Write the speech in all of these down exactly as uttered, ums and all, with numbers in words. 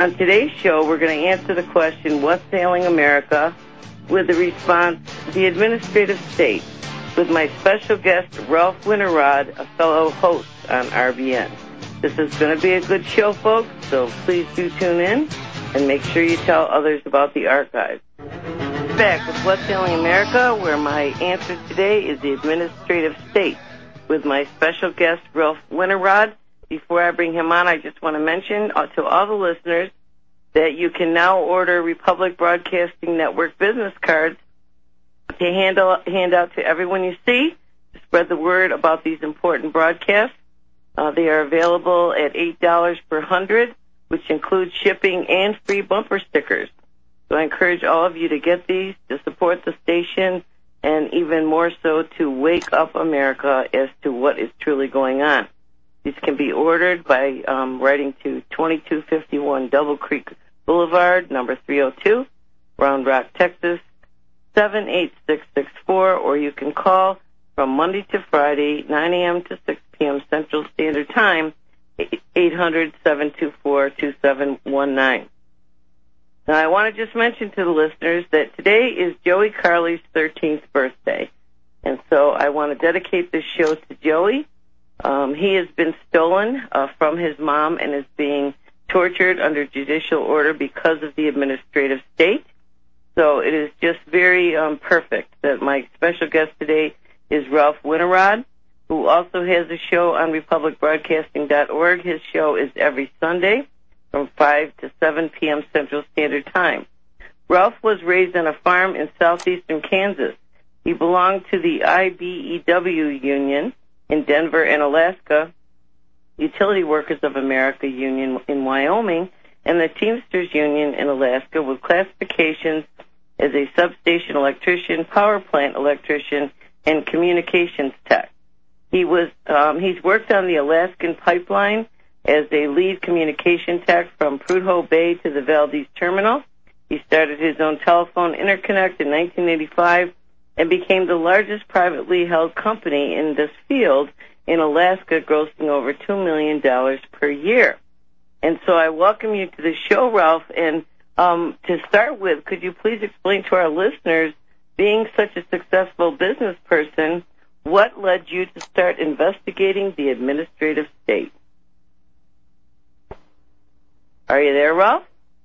On today's show, we're going to answer the question, what's ailing America, with the response, the administrative state, with my special guest, Ralph Winterrod, a fellow host on R B N. This is going to be a good show, folks, so please do tune in and make sure you tell others about the archives. Back with What's Ailing America, where my answer today is the administrative state, with my special guest, Ralph Winterrod. Before I bring him on, I just want to mention uh, to all the listeners that you can now order Republic Broadcasting Network business cards to hand out, hand out to everyone you see to spread the word about these important broadcasts. Uh, they are available at eight dollars per hundred, which includes shipping and free bumper stickers. So I encourage all of you to get these to support the station and even more so to wake up America as to what is truly going on. These can be ordered by um, writing to twenty-two fifty-one Double Creek Boulevard, number three oh two, Round Rock, Texas, seven eight six six four, or you can call from Monday to Friday, nine a.m. to six p.m. Central Standard Time, eight hundred, seven two four, two seven one nine. Now, I want to just mention to the listeners that today is Joey Carley's thirteenth birthday, and so I want to dedicate this show to Joey. Um, he has been stolen uh, from his mom and is being tortured under judicial order because of the administrative state. So it is just very um, perfect that my special guest today is Ralph Winterrod, who also has a show on republic broadcasting dot org. His show is every Sunday from five to seven p.m. Central Standard Time. Ralph was raised on a farm in southeastern Kansas. He belonged to the I B E W union in Denver and Alaska, Utility Workers of America Union in Wyoming, and the Teamsters Union in Alaska, with classifications as a substation electrician, power plant electrician, and communications tech. He was um, he's worked on the Alaskan pipeline as a lead communication tech from Prudhoe Bay to the Valdez Terminal. He started his own telephone interconnect in nineteen eighty-five and became the largest privately held company in this field in Alaska, grossing over two million dollars per year. And so I welcome you to the show, Ralph. And um, to start with, could you please explain to our listeners, being such a successful business person, what led you to start investigating the administrative state? Are you there, Ralph?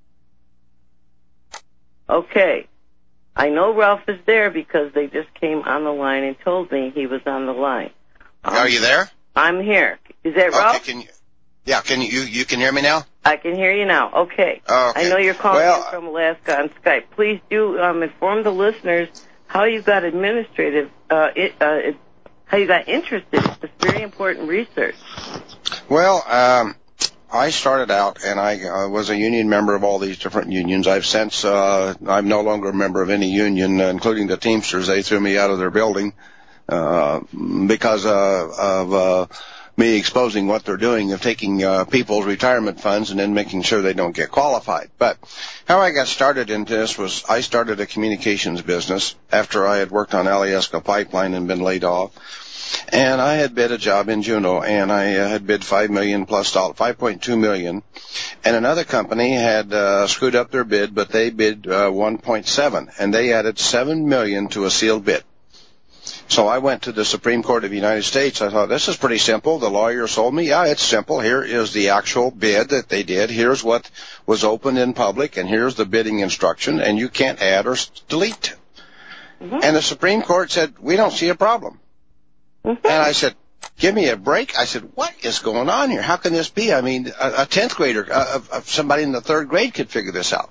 Okay. I know Ralph is there because they just came on the line and told me he was on the line. Um, Are you there? I'm here. Is that okay, Ralph? Can you, yeah, can you, you can hear me now? I can hear you now. Okay. Okay. I know you're calling well, in from Alaska on Skype. Please do um, inform the listeners how you got administrative, uh, it, uh, it, how you got interested. It's very important research. Well, um, I started out, and I uh, was a union member of all these different unions. I've since, uh, I'm no longer a member of any union, uh, including the Teamsters. They threw me out of their building, uh, because, uh, of, uh, me exposing what they're doing of taking, uh, people's retirement funds and then making sure they don't get qualified. But how I got started into this was I started a communications business after I had worked on Alyeska Pipeline and been laid off. And I had bid a job in Juneau, and I uh, had bid five million plus dollars, five point two million. And another company had uh, screwed up their bid, but they bid uh, one point seven, and they added seven million to a sealed bid. So I went to the Supreme Court of the United States. I thought, this is pretty simple. The lawyer sold me. Yeah, it's simple. Here is the actual bid that they did. Here's what was opened in public, and here's the bidding instruction, and you can't add or delete. Mm-hmm. And the Supreme Court said, we don't see a problem. And I said, give me a break. I said, what is going on here? How can this be? I mean, a, a tenth grader, uh, uh, somebody in the third grade could figure this out.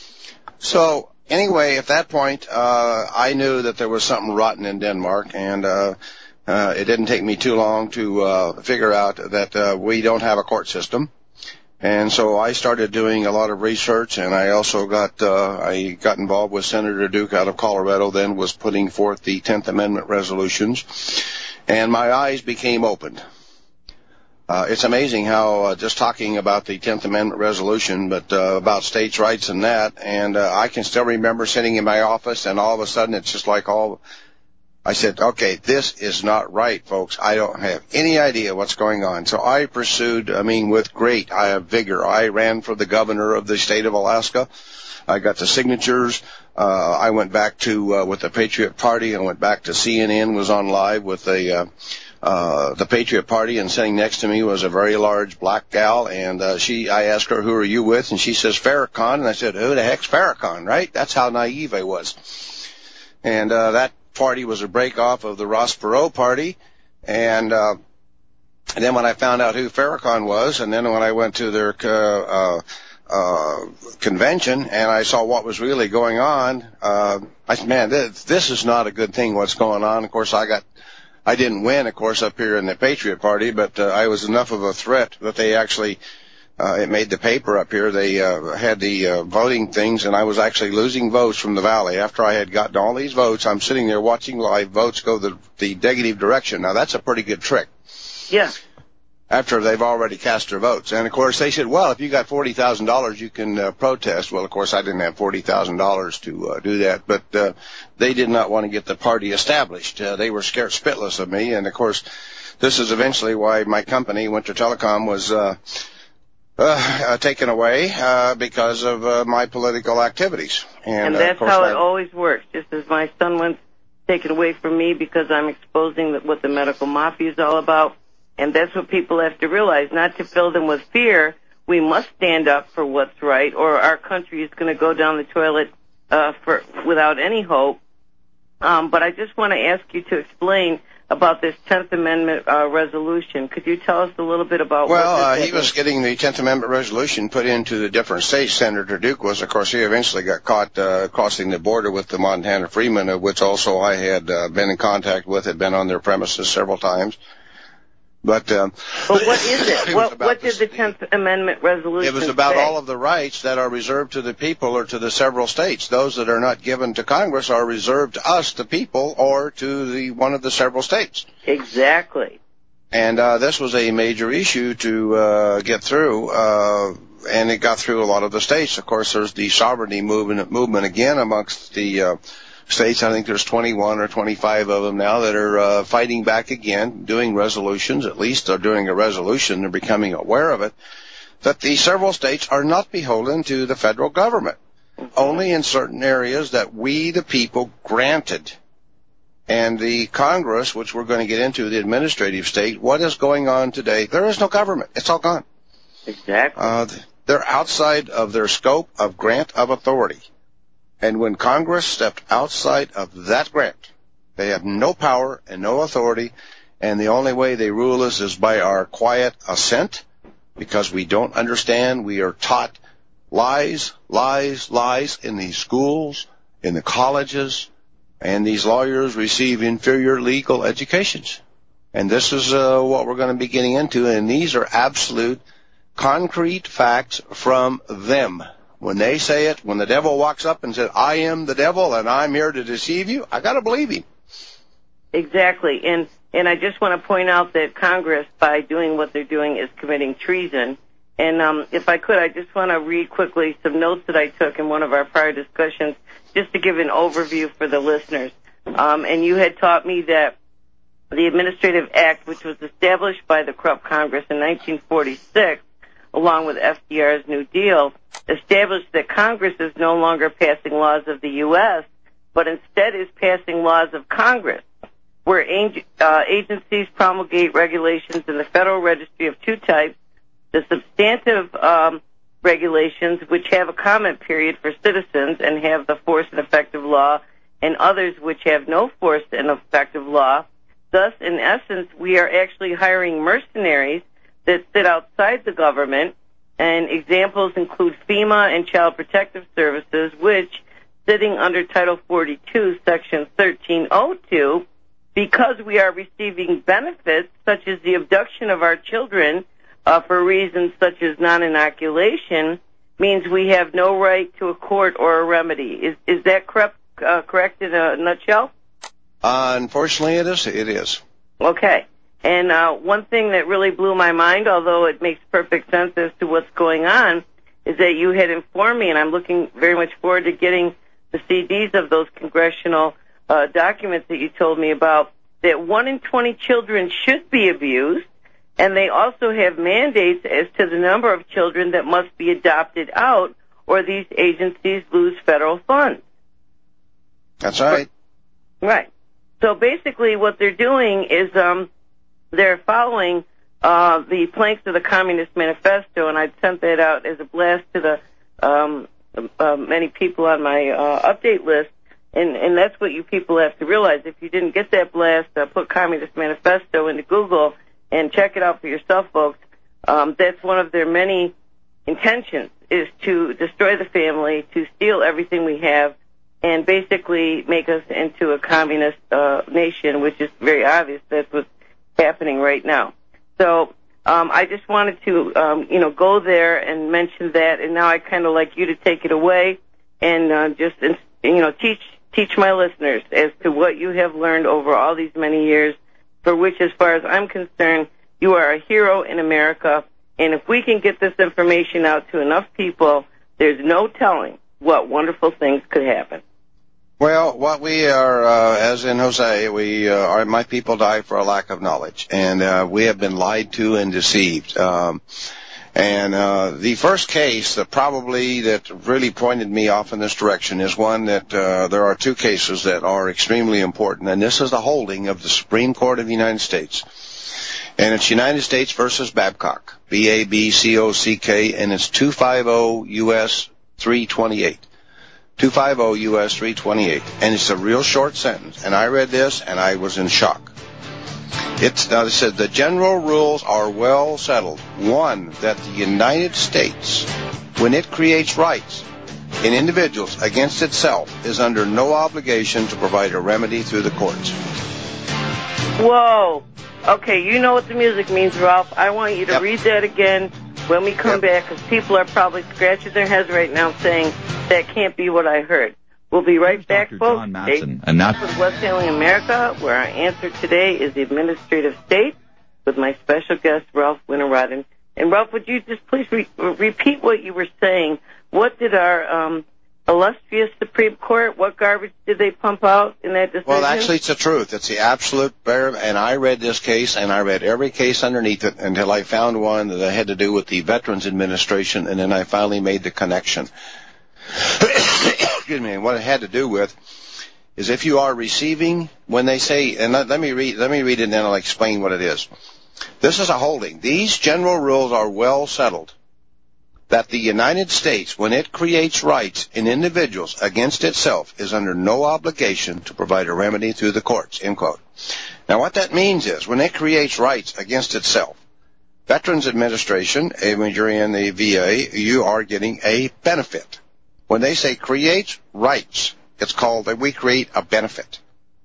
So anyway, at that point, uh, I knew that there was something rotten in Denmark, and uh, uh, it didn't take me too long to uh, figure out that uh, we don't have a court system. And so I started doing a lot of research, and I also got uh, I got involved with Senator Duke out of Colorado, then was putting forth the tenth Amendment resolutions. And my eyes became opened. Uh, it's amazing how uh, just talking about the tenth Amendment resolution, but uh, about states' rights and that, and uh, I can still remember sitting in my office, and all of a sudden it's just like all I said, okay, this is not right, folks. I don't have any idea what's going on. So I pursued, I mean, with great uh, vigor. I ran for the governor of the state of Alaska. I got the signatures. Uh, I went back to, uh, with the Patriot Party. I went back to C N N, was on live with the, uh, uh, the Patriot Party, and sitting next to me was a very large black gal, and, uh, she, I asked her, who are you with? And she says, Farrakhan. And I said, who the heck's Farrakhan, right? That's how naive I was. And, uh, that party was a break off of the Ross Perot party, and uh and then when I found out who Farrakhan was, and then when I went to their uh uh, uh convention and I saw what was really going on, uh I said, man, this, this is not a good thing what's going on. Of course, I got I didn't win, of course, up here in the Patriot Party, but uh, I was enough of a threat that they actually Uh, it made the paper up here. They uh, had the uh, voting things, and I was actually losing votes from the Valley. After I had gotten all these votes, I'm sitting there watching live votes go the, the negative direction. Now, that's a pretty good trick. Yeah. After they've already cast their votes. And, of course, they said, well, if you got forty thousand dollars, you can uh, protest. Well, of course, I didn't have forty thousand dollars to uh, do that, but uh, they did not want to get the party established. Uh, they were scared spitless of me, and, of course, this is eventually why my company, Winter Telecom, was uh, Uh, uh, taken away uh, because of uh, my political activities. And, and that's uh, how I, it always works. Just as my son went taken away from me because I'm exposing what the medical mafia is all about. And that's what people have to realize, not to fill them with fear. We must stand up for what's right, or our country is going to go down the toilet uh, for without any hope. Um, but I just want to ask you to explain about this tenth Amendment uh, resolution. Could you tell us a little bit about well, what uh, this he was getting the tenth Amendment resolution put into the different states. Senator Duke was, of course, he eventually got caught uh, crossing the border with the Montana Freemen, of which also I had uh, been in contact with, had been on their premises several times. But, um, but what is it? it what what did the, the tenth Amendment resolution It was about say? all of the rights that are reserved to the people or to the several states. Those that are not given to Congress are reserved to us, the people, or to the one of the several states. Exactly. And uh, this was a major issue to uh, get through, uh, and it got through a lot of the states. Of course, there's the sovereignty movement, movement again amongst the uh, states. I think there's twenty-one or twenty-five of them now that are uh, fighting back again, doing resolutions. At least they're doing a resolution. They're becoming aware of it, that the several states are not beholden to the federal government, mm-hmm. only in certain areas that we, the people, granted. And the Congress, which we're going to get into, the administrative state, what is going on today? There is no government. It's all gone. Exactly. Uh, they're outside of their scope of grant of authority. And when Congress stepped outside of that grant, they have no power and no authority, and the only way they rule us is by our quiet assent, because we don't understand. We are taught lies, lies, lies in these schools, in the colleges, and these lawyers receive inferior legal educations. And this is uh, what we're going to be getting into, and these are absolute concrete facts from them. When they say it, when the devil walks up and says, I am the devil and I'm here to deceive you, I got to believe him. Exactly. And and I just want to point out that Congress, by doing what they're doing, is committing treason. And um, if I could, I just want to read quickly some notes that I took in one of our prior discussions, just to give an overview for the listeners. Um, and you had taught me that the Administrative Act, which was established by the corrupt Congress in nineteen forty-six, along with F D R's New Deal, established that Congress is no longer passing laws of the U S, but instead is passing laws of Congress, where uh, agencies promulgate regulations in the Federal Registry of two types: the substantive um, regulations, which have a comment period for citizens and have the force and effect of law, and others which have no force and effect of law. Thus, in essence, we are actually hiring mercenaries that sit outside the government, and examples include FEMA and Child Protective Services, which, sitting under Title forty-two, Section thirteen oh two, because we are receiving benefits such as the abduction of our children uh, for reasons such as non-inoculation, means we have no right to a court or a remedy. Is is that correct, uh, correct in a nutshell? Uh, unfortunately, it is. It is. Okay. And uh, one thing that really blew my mind, although it makes perfect sense as to what's going on, is that you had informed me, and I'm looking very much forward to getting the C Ds of those congressional uh, documents that you told me about that one in twenty children should be abused, and they also have mandates as to the number of children that must be adopted out, or these agencies lose federal funds. That's right. Right. So basically what they're doing is um, they're following uh, the planks of the Communist Manifesto, and I'd sent that out as a blast to the um, uh, many people on my uh, update list, and, and that's what you people have to realize. If you didn't get that blast, uh, put Communist Manifesto into Google and check it out for yourself, folks. Um, that's one of their many intentions, is to destroy the family, to steal everything we have, and basically make us into a communist uh, nation, which is very obvious. That's what's happening right now. So um, I just wanted to, um, you know, go there and mention that, and now I kind of like you to take it away and uh, just, you know, teach teach my listeners as to what you have learned over all these many years, for which, as far as I'm concerned, you are a hero in America. And if we can get this information out to enough people, there's no telling what wonderful things could happen. Well, what we are, uh, as in Jose, we uh, are, my people die for a lack of knowledge, and uh, we have been lied to and deceived. Um, and uh, the first case that probably that really pointed me off in this direction is one that uh, there are two cases that are extremely important, and this is the holding of the Supreme Court of the United States. And it's United States versus Babcock, B A B C O C K, and it's two fifty U S three twenty-eight. two fifty U S three twenty-eight. And it's a real short sentence. And I read this, and I was in shock. It's, now it says, the general rules are well settled. One, that the United States, when it creates rights in individuals against itself, is under no obligation to provide a remedy through the courts. Whoa. Okay, you know what the music means, Ralph. I want you to yep. read that again when we come yep. back, because people are probably scratching their heads right now saying, that can't be what I heard. We'll be right Here's back, Doctor folks. John Matson, and that's with West Salem America, where our answer today is the administrative state, with my special guest, Ralph Winterrod. And, and Ralph, would you just please re- repeat what you were saying? What did our um, illustrious Supreme Court, what garbage did they pump out in that decision? Well, actually, it's the truth. It's the absolute bare, and I read this case, and I read every case underneath it until I found one that had to do with the Veterans Administration, and then I finally made the connection. Excuse me. And what it had to do with is if you are receiving, when they say, and let, let me read, let me read it and then I'll explain what it is. This is a holding. These general rules are well settled, that the United States, when it creates rights in individuals against itself, is under no obligation to provide a remedy through the courts, end quote. Now, what that means is, when it creates rights against itself, Veterans Administration, when you're in the V A, you are getting a benefit. When they say creates rights, it's called that we create a benefit.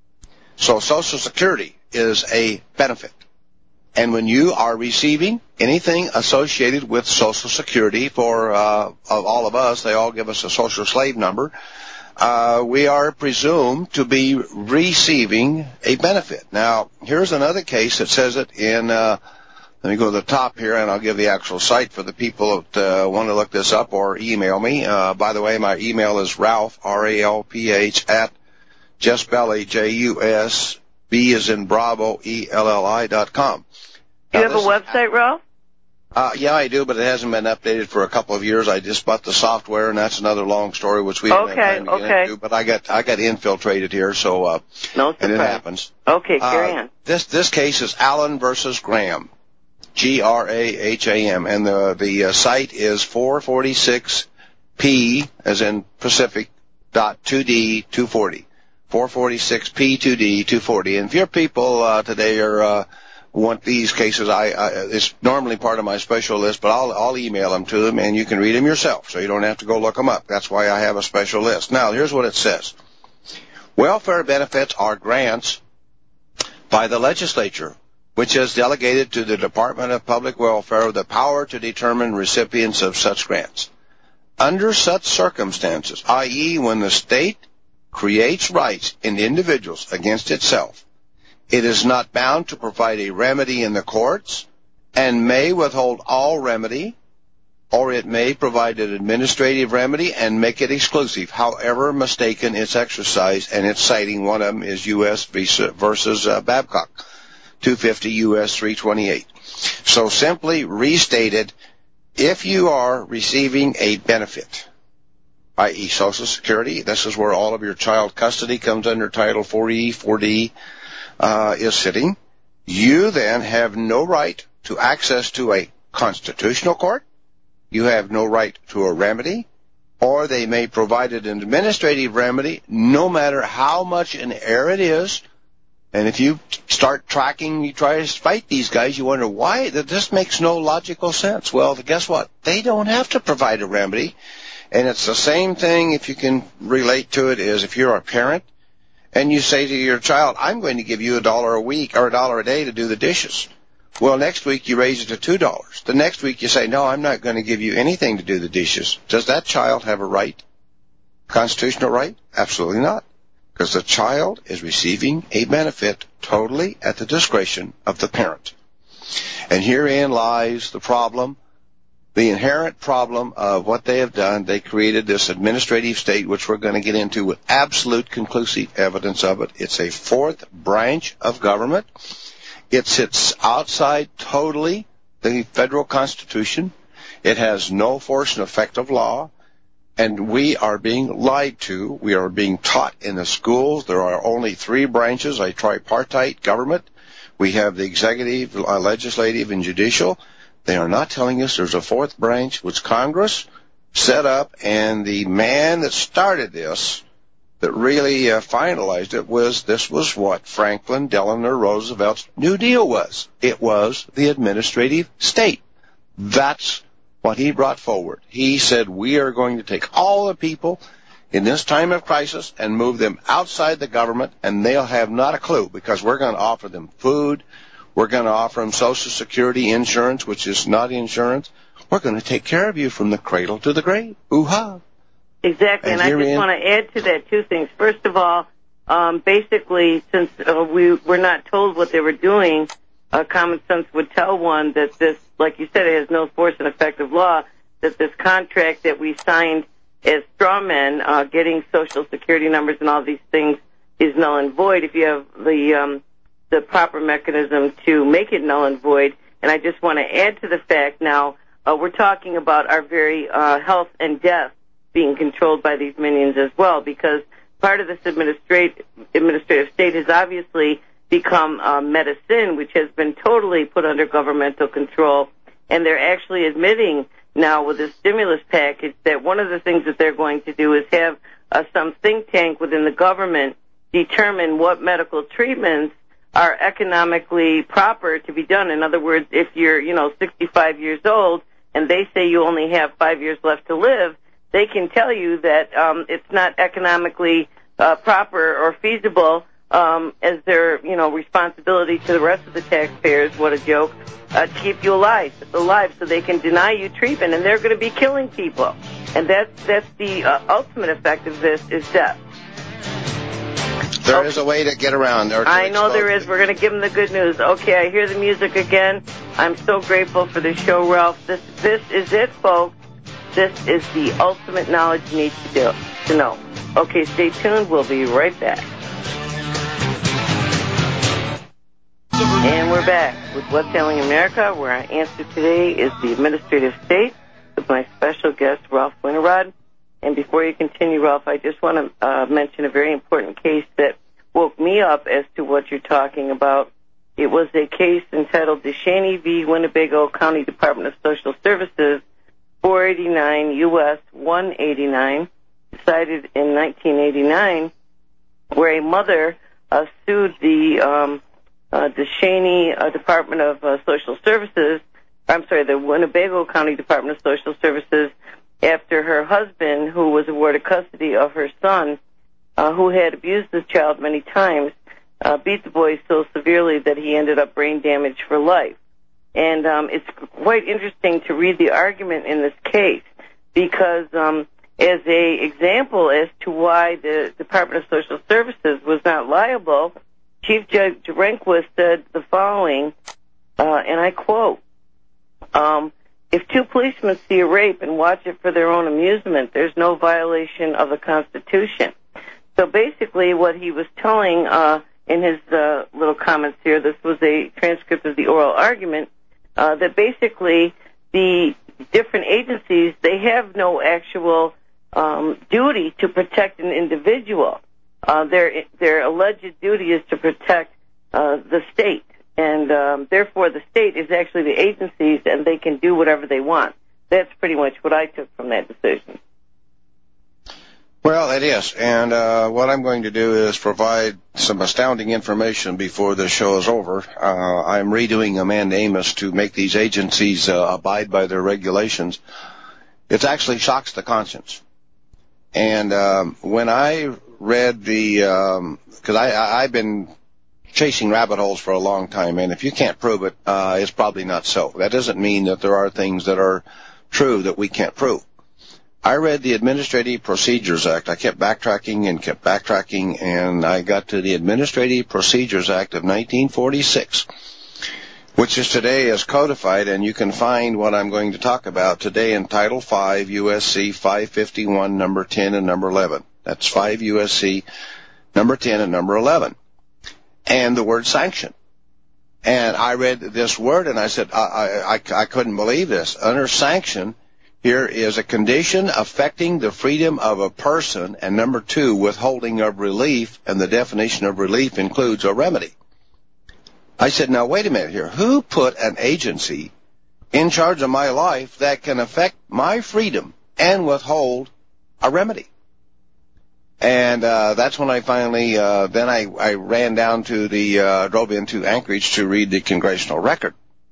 So Social Security is a benefit. And when you are receiving anything associated with Social Security for uh, of all of us, they all give us a social slave number, uh, we are presumed to be receiving a benefit. Now, here's another case that says it in, uh, let me go to the top here, and I'll give the actual site for the people that uh, want to look this up or email me. Uh, by the way, my email is Ralph, R A L P H, at Jusbelli, J U S, B as in Bravo, E L L I dot com. Do you have a website, Ralph? Uh, yeah, I do, but it hasn't been updated for a couple of years. I just bought the software, and that's another long story, which we don't okay, have time to get okay. into. But I got I got infiltrated here, so uh, no surprise. And it happens. Okay, carry uh, on. This this case is Allen versus Graham, G R A H A M, and the the uh, site is four forty-six P as in Pacific dot two D two forty, four forty-six P two D two forty. And if your people uh, today are uh, want these cases, I, I it's normally part of my special list, but I'll I'll email them to them, and you can read them yourself, so you don't have to go look them up. That's why I have a special list. Now, here's what it says: welfare benefits are grants by the legislature, which has delegated to the Department of Public Welfare the power to determine recipients of such grants. Under such circumstances, that is, when the state creates rights in individuals against itself, it is not bound to provide a remedy in the courts and may withhold all remedy or it may provide an administrative remedy and make it exclusive, however mistaken its exercise, and it's citing one of them is U S versus uh, Babcock, two fifty U S three twenty-eight. So simply restated, if you are receiving a benefit, that is. Social Security, this is where all of your child custody comes under Title four E, four D, uh, is sitting, you then have no right to access to a constitutional court. You have no right to a remedy, or they may provide an administrative remedy, no matter how much in error it is. And if you start tracking, you try to fight these guys, you wonder why. That this makes no logical sense. Well, guess what? They don't have to provide a remedy. And it's the same thing, if you can relate to it, is if you're a parent and you say to your child, I'm going to give you a dollar a week or a dollar a day to do the dishes. Well, next week you raise it to two dollars. The next week you say, no, I'm not going to give you anything to do the dishes. Does that child have a right? Constitutional right? Absolutely not. Because the child is receiving a benefit totally at the discretion of the parent. And herein lies the problem, the inherent problem of what they have done. They created this administrative state, which we're going to get into with absolute conclusive evidence of it. It's a fourth branch of government. It sits outside totally the federal Constitution. It has no force and effect of law. And we are being lied to. We are being taught in the schools. There are only three branches, a tripartite government. We have the executive, uh, legislative, and judicial. They are not telling us there's a fourth branch, which Congress set up, and the man that started this, that really uh, finalized it, was this was what Franklin Delano Roosevelt's New Deal was. It was the administrative state. That's what he brought forward. He said, we are going to take all the people in this time of crisis and move them outside the government, and they'll have not a clue, because we're going to offer them food. We're going to offer them Social Security insurance, which is not insurance. We're going to take care of you from the cradle to the grave. Ooh-ha. Exactly, and, and I just in, want to add to that two things. First of all, um, basically, since uh, we were not told what they were doing, uh, common sense would tell one that this, like you said, it has no force and effect of law, that this contract that we signed as straw men, uh, getting Social Security numbers and all these things, is null and void if you have the um, the proper mechanism to make it null and void. And I just want to add to the fact now, uh, we're talking about our very uh, health and death being controlled by these minions as well, because part of this administrative administrative state has obviously become uh, medicine, which has been totally put under governmental control, and they're actually admitting now with the stimulus package that one of the things that they're going to do is have uh, some think tank within the government determine what medical treatments are economically proper to be done. In other words, if you're, you know, sixty-five years old and they say you only have five years left to live, they can tell you that um, it's not economically uh, proper or feasible um, as their, you know, responsibility to the rest of the taxpayers, what a joke, uh, to keep you alive, alive so they can deny you treatment, and they're going to be killing people. And that's, that's the uh, ultimate effect of this is death. There okay. is a way to get around there. I know there is. We're going to give them the good news. Okay, I hear the music again. I'm so grateful for the show, Ralph. This, this is it, folks. This is the ultimate knowledge you need to do to know. Okay, stay tuned. We'll be right back. And we're back with What's Ailing America, where our answer today is the administrative state with my special guest, Ralph Winterrod. And before you continue, Ralph, I just want to uh, mention a very important case that woke me up as to what you're talking about. It was a case entitled DeShaney v. Winnebago County Department of Social Services, four eighty-nine U S one eighty-nine, decided in nineteen eighty-nine, where a mother uh, sued the um, uh, DeShaney uh, Department of uh, Social Services, I'm sorry, the Winnebago County Department of Social Services, after her husband, who was awarded custody of her son, uh, who had abused the child many times, uh, beat the boy so severely that he ended up brain damaged for life. And um, it's quite interesting to read the argument in this case because um, as a example as to why the Department of Social Services was not liable, Chief Judge Rehnquist said the following, uh, and I quote, um, if two policemen see a rape and watch it for their own amusement, there's no violation of the Constitution. So basically what he was telling uh, in his uh, little comments here, this was a transcript of the oral argument, uh, that basically the different agencies, they have no actual um, duty to protect an individual. Uh, their their alleged duty is to protect uh, the state, and um, therefore the state is actually the agencies, and they can do whatever they want. That's pretty much what I took from that decision. Well, it is, and uh, what I'm going to do is provide some astounding information before the show is over. Uh, I'm redoing a mandamus to make these agencies uh, abide by their regulations. It actually shocks the conscience. And um, when I read the, um 'cause I, I, I've been chasing rabbit holes for a long time, and if you can't prove it, uh, it's probably not so. That doesn't mean that there are things that are true that we can't prove. I read the Administrative Procedures Act. I kept backtracking and kept backtracking, and I got to the Administrative Procedures Act of nineteen forty-six, which is today as codified, and you can find what I'm going to talk about today in Title five, U S C five fifty-one, number ten and number eleven. That's five U S C number ten and number eleven. And the word sanction. And I read this word, and I said, I, I, I couldn't believe this. Under sanction, here is a condition affecting the freedom of a person, and number two, withholding of relief, and the definition of relief includes a remedy. I said, now wait a minute here. Who put an agency in charge of my life that can affect my freedom and withhold a remedy? And uh, that's when I finally, uh, then I, I ran down to the, uh, drove into Anchorage to read the Congressional Record.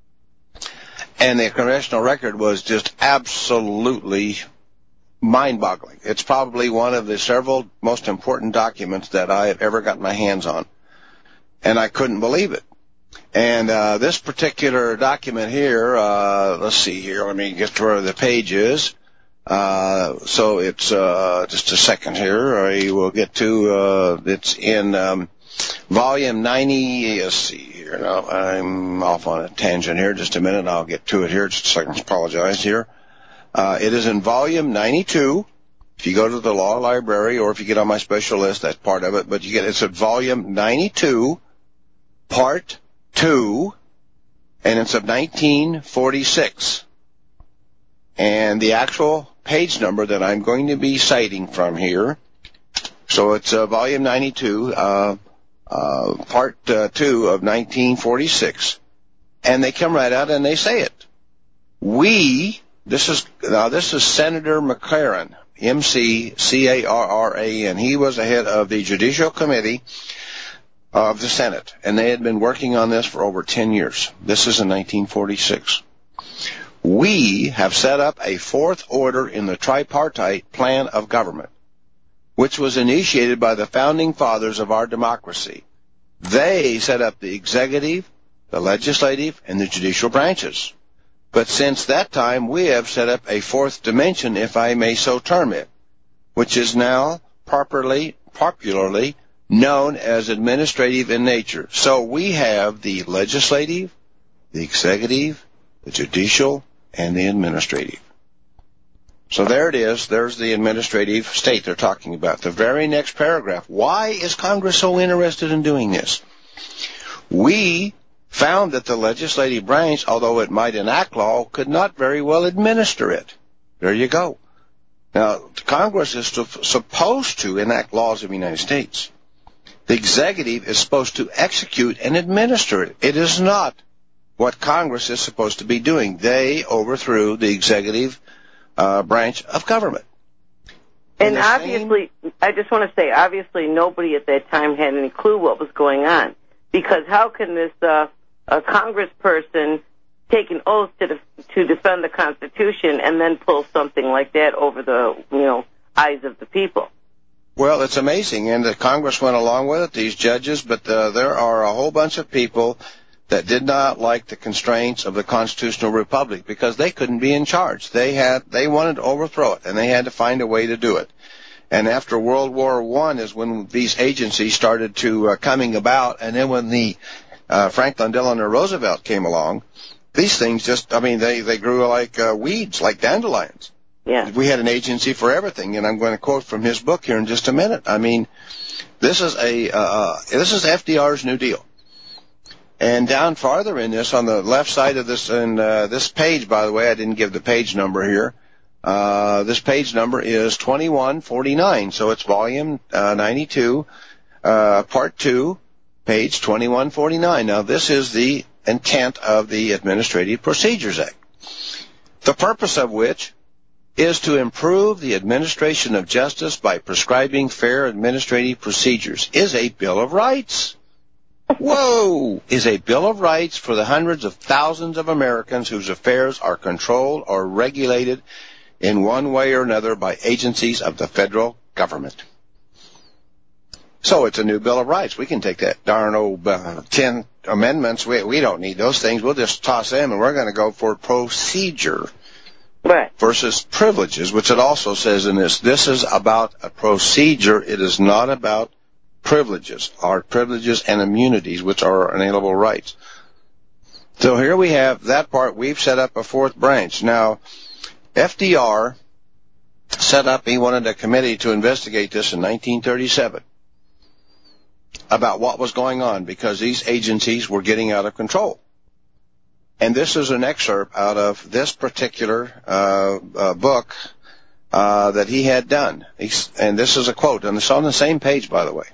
And the Congressional Record was just absolutely mind-boggling. It's probably one of the several most important documents that I have ever gotten my hands on. And I couldn't believe it. And uh, this particular document here, uh, let's see here, let me get to where the page is. Uh, so it's uh, just a second here. I will get to, uh, it's in um, volume ninety, let's see here. No, I'm off on a tangent here. Just a minute, I'll get to it here. Just a second, I apologize here. Uh, it is in volume ninety-two. If you go to the law library, or if you get on my special list, that's part of it. But you get, it's at volume ninety-two, part two, and it's of nineteen forty-six. And the actual page number that I'm going to be citing from here, so it's uh, volume ninety-two, uh, uh, part uh, two of nineteen forty-six, and they come right out and they say it. We, this is, now this is Senator McCarran, M C C A R R A N. He was the head of the Judicial Committee of the Senate, and they had been working on this for over ten years. This is in nineteen forty-six. We have set up a fourth order in the tripartite plan of government, which was initiated by the founding fathers of our democracy. They set up the executive, the legislative, and the judicial branches. But since that time, we have set up a fourth dimension, if I may so term it, which is now properly, popularly known as administrative in nature. So we have the legislative, the executive, the judicial, and the administrative. So there it is. There's the administrative state they're talking about. The very next paragraph. Why is Congress so interested in doing this? We found that the legislative branch, although it might enact law, could not very well administer it. There you go. Now, Congress is supposed to enact laws of the United States. The executive is supposed to execute and administer it. It is not what Congress is supposed to be doing. They overthrew the executive uh, branch of government. And, and obviously, same... I just want to say, obviously nobody at that time had any clue what was going on. Because how can this uh, a congressperson take an oath to, def- to defend the Constitution and then pull something like that over the, you know, eyes of the people? Well, it's amazing, and the Congress went along with it, these judges, but uh, there are a whole bunch of people that did not like the constraints of the constitutional republic because they couldn't be in charge. They had, they wanted to overthrow it, and they had to find a way to do it. And after World War One is when these agencies started to uh, coming about, and then when the uh, Franklin Delano Roosevelt came along, these things just, I mean, they, they grew like uh, weeds, like dandelions. Yeah. We had an agency for everything, and I'm going to quote from his book here in just a minute. I mean, this is a uh, this is F D R's New Deal. And down farther in this, on the left side of this, and uh, this page, by the way, I didn't give the page number here. Uh, this page number is twenty-one forty-nine, so it's volume uh, ninety-two, uh, part two, page twenty-one forty-nine. Now, this is the intent of the Administrative Procedures Act, the purpose of which is to improve the administration of justice by prescribing fair administrative procedures, is a Bill of Rights. Whoa! Is a Bill of Rights for the hundreds of thousands of Americans whose affairs are controlled or regulated in one way or another by agencies of the federal government. So it's a new Bill of Rights. We can take that darn old uh, ten amendments. We, we don't need those things. We'll just toss them, and we're going to go for procedure. Right. Versus privileges, which it also says in this. This is about a procedure. It is not about privileges, our privileges and immunities, which are inalienable rights. So here we have that part. We've set up a fourth branch. Now, F D R set up, he wanted a committee to investigate this in nineteen thirty-seven about what was going on because these agencies were getting out of control. And this is an excerpt out of this particular uh, uh, book uh, that he had done. He's, and this is a quote, and it's on the same page, by the way.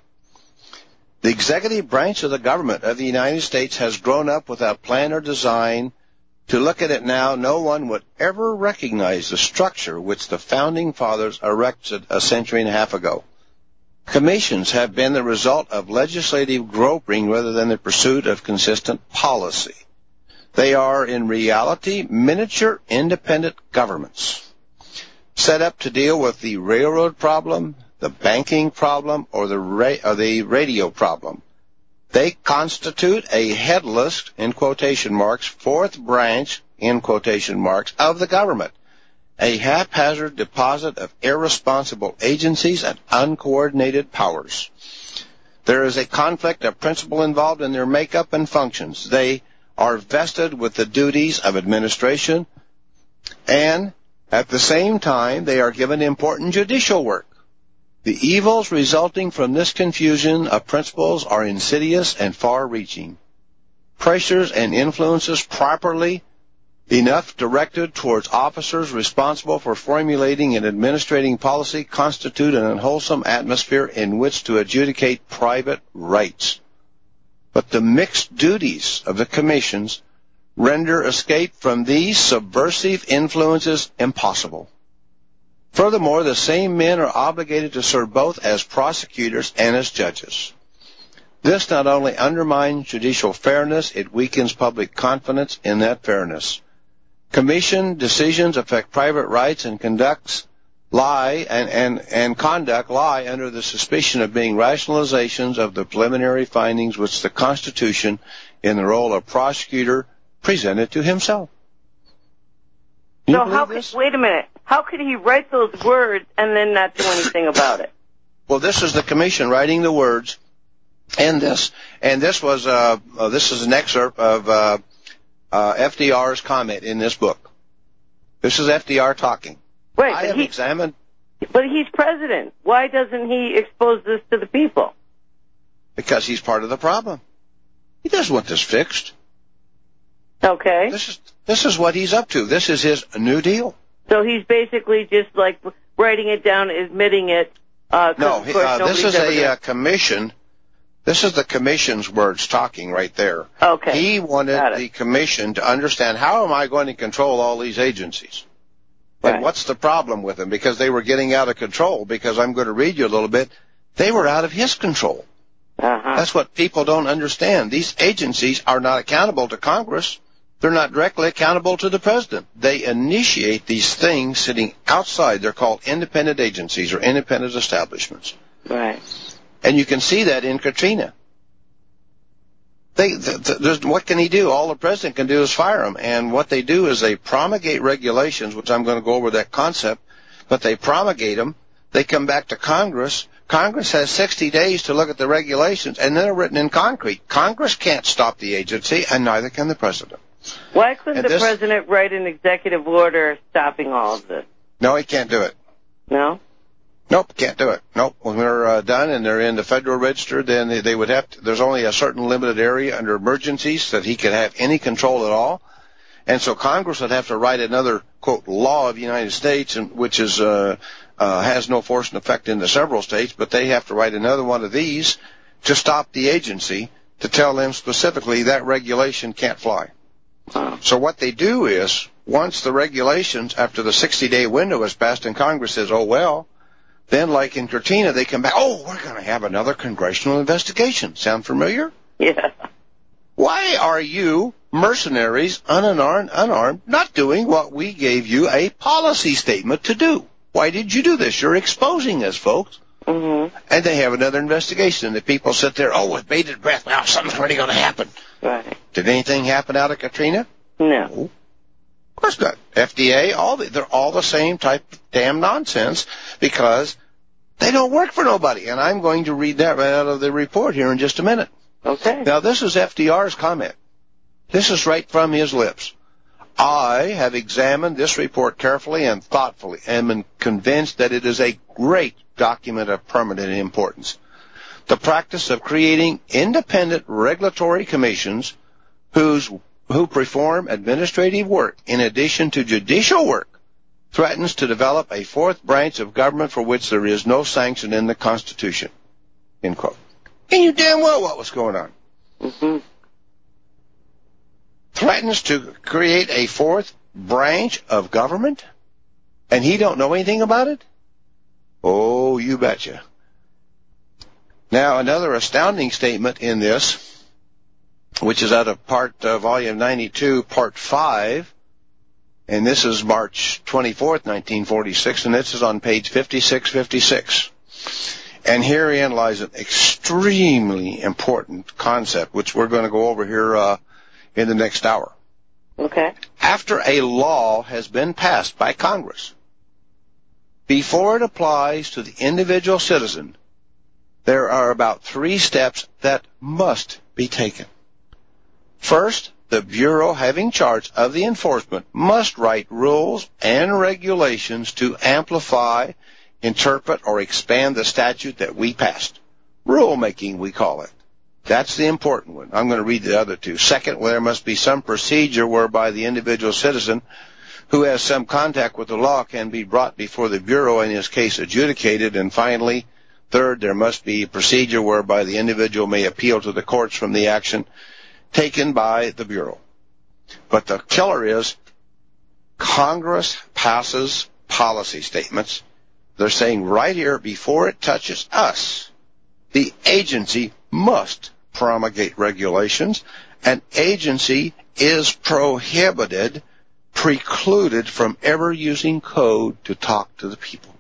The executive branch of the government of the United States has grown up without plan or design. To look at it now, no one would ever recognize the structure which the founding fathers erected a century and a half ago. Commissions have been the result of legislative groping rather than the pursuit of consistent policy. They are, in reality, miniature independent governments set up to deal with the railroad problem, the banking problem, or the, ra- or the radio problem. They constitute a headless, in quotation marks, fourth branch, in quotation marks, of the government, a haphazard deposit of irresponsible agencies and uncoordinated powers. There is a conflict of principle involved in their makeup and functions. They are vested with the duties of administration, and at the same time, they are given important judicial work. The evils resulting from this confusion of principles are insidious and far-reaching. Pressures and influences properly enough directed towards officers responsible for formulating and administrating policy constitute an unwholesome atmosphere in which to adjudicate private rights. But the mixed duties of the commissions render escape from these subversive influences impossible. Furthermore, the same men are obligated to serve both as prosecutors and as judges. This not only undermines judicial fairness, it weakens public confidence in that fairness. Commission decisions affect private rights and conducts lie and, and, and conduct lie under the suspicion of being rationalizations of the preliminary findings which the Constitution, in the role of prosecutor, presented to himself. You so how could, wait a minute. How could he write those words and then not do anything about it? Well, this is the commission writing the words in this, and this was uh, uh this is an excerpt of uh, uh F D R's comment in this book. This is F D R talking. Right, I have he, examined. But he's president. Why doesn't he expose this to the people? Because he's part of the problem. He doesn't want this fixed. Okay. This is this is what he's up to. This is his New Deal. So he's basically just like writing it down, admitting it. Uh, no, of course, uh, this is a gonna... uh, commission. This is the commission's words talking right there. Okay. He wanted the commission to understand, how am I going to control all these agencies? Right. And what's the problem with them? Because they were getting out of control, because I'm going to read you a little bit. They were out of his control. Uh-huh. That's what people don't understand. These agencies are not accountable to Congress. They're not directly accountable to the president. They initiate these things sitting outside. They're called independent agencies or independent establishments. Right. And you can see that in Katrina. They, th- th- what can he do? All the president can do is fire him. And what they do is they promulgate regulations, which I'm going to go over that concept, but they promulgate them. They come back to Congress. Congress has sixty days to look at the regulations, and then they're written in concrete. Congress can't stop the agency, and neither can the president. Why couldn't And the this- president write an executive order stopping all of this? No, he can't do it. No? Nope, can't do it. Nope. When they're uh, done and they're in the Federal Register, then they, they would have to, there's only a certain limited area under emergencies that he could have any control at all. And so Congress would have to write another, quote, law of the United States, and, which is uh, uh, has no force and effect in the several states, but they have to write another one of these to stop the agency, to tell them specifically that regulation can't fly. Wow. So what they do is, once the regulations, after the sixty-day window is passed and Congress says, oh, well, then like in Katrina, they come back, oh, we're going to have another congressional investigation. Sound familiar? Yeah. Why are you, mercenaries, unarmed, unarmed, not doing what we gave you a policy statement to do? Why did you do this? You're exposing us, folks. Mm-hmm. And they have another investigation, and the people sit there, oh, with bated breath, wow, something's really going to happen. Right. Did anything happen out of Katrina? No. Of course not. F D A, all the, they're all the same type of damn nonsense because they don't work for nobody. And I'm going to read that right out of the report here in just a minute. Okay. Now, this is F D R's comment. This is right from his lips. I have examined this report carefully and thoughtfully and am convinced that it is a great document of permanent importance. The practice of creating independent regulatory commissions whose who perform administrative work in addition to judicial work threatens to develop a fourth branch of government for which there is no sanction in the Constitution. End quote. And you damn well what was going on. Mm-hmm. Threatens to create a fourth branch of government, and he don't know anything about it? Oh, you betcha. Now, another astounding statement in this, which is out of part uh, volume ninety-two, part five, and this is March twenty-fourth, nineteen forty-six, and this is on page fifty-six fifty-six. And herein lies an extremely important concept, which we're going to go over here uh, in the next hour. Okay. After a law has been passed by Congress, before it applies to the individual citizen, there are about three steps that must be taken. First, the Bureau having charge of the enforcement must write rules and regulations to amplify, interpret, or expand the statute that we passed. Rulemaking, we call it. That's the important one. I'm going to read the other two. Second, well, there must be some procedure whereby the individual citizen who has some contact with the law can be brought before the Bureau and his case adjudicated. And finally, third, there must be a procedure whereby the individual may appeal to the courts from the action taken by the Bureau. But the killer is Congress passes policy statements. They're saying right here, before it touches us, the agency must promulgate regulations. An agency is prohibited, precluded from ever using code to talk to the people.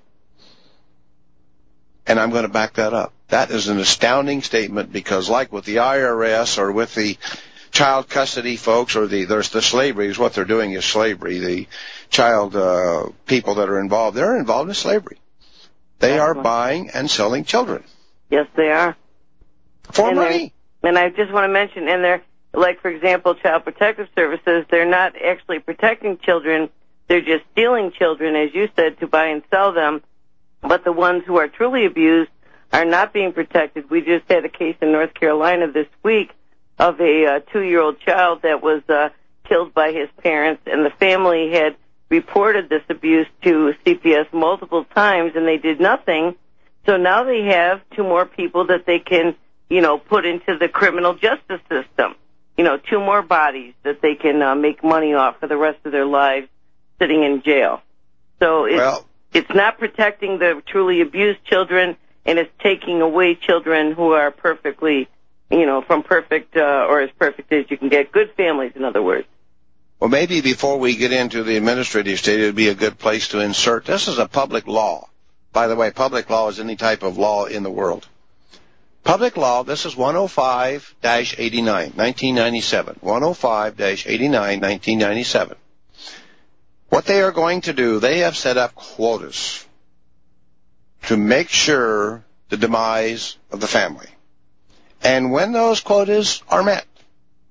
And I'm going to back that up. That is an astounding statement because like with the I R S or with the child custody folks or the there's the slavery is what they're doing is slavery. The child uh, people that are involved, they're involved in slavery. They are buying and selling children. Yes, they are. For and money. And I just want to mention, and they're, like, for example, Child Protective Services, they're not actually protecting children. They're just stealing children, as you said, to buy and sell them. But the ones who are truly abused are not being protected. We just had a case in North Carolina this week of a uh, two-year-old child that was uh, killed by his parents, and the family had reported this abuse to C P S multiple times, and they did nothing. So now they have two more people that they can, you know, put into the criminal justice system. You know, two more bodies that they can uh, make money off for the rest of their lives sitting in jail. So it's, well, it's not protecting the truly abused children, and it's taking away children who are perfectly, you know, from perfect uh, or as perfect as you can get. Good families, in other words. Well, maybe before we get into the administrative state, it would be a good place to insert. This is a public law. By the way, public law is any type of law in the world. Public law, this is one oh five dash eighty-nine, nineteen ninety-seven. one oh five dash eighty-nine, nineteen ninety-seven. What they are going to do, they have set up quotas to make sure the demise of the family. And when those quotas are met,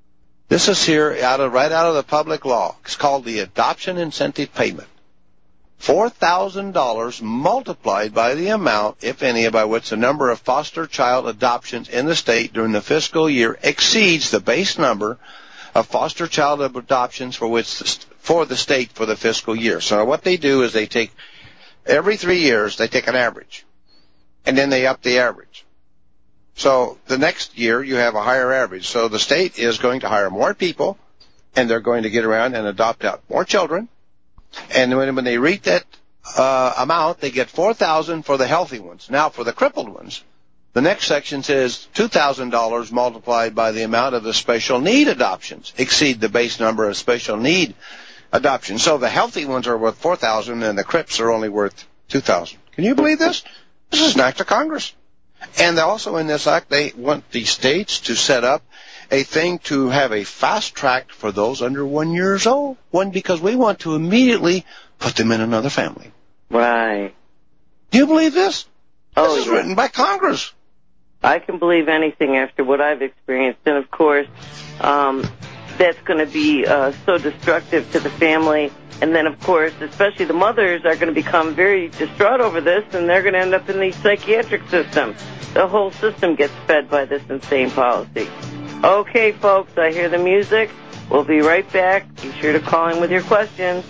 This is here out of right out of the public law. It's called the adoption incentive payment. four thousand dollars multiplied by the amount, if any, by which the number of foster child adoptions in the state during the fiscal year exceeds the base number of foster child adoptions for which the, for the state for the fiscal year. So what they do is they take every three years they take an average, and then they up the average. So the next year you have a higher average. So the state is going to hire more people, and they're going to get around and adopt out more children. And when, when they reach that uh, amount, they get four thousand dollars for the healthy ones. Now, for the crippled ones, the next section says two thousand dollars multiplied by the amount of the special need adoptions exceed the base number of special need adoptions. So the healthy ones are worth four thousand dollars, and the crips are only worth two thousand dollars. Can you believe this? This is an act of Congress. And also in this act, they want the states to set up a thing to have a fast track for those under one years old. One, because we want to immediately put them in another family. Right. Do you believe this? Oh, this is yeah. written by Congress. I can believe anything after what I've experienced. And, of course, um, that's going to be uh, so destructive to the family. And then, of course, especially the mothers are going to become very distraught over this, and they're going to end up in the psychiatric system. The whole system gets fed by this insane policy. Okay, folks, I hear the music. We'll be right back. Be sure to call in with your questions.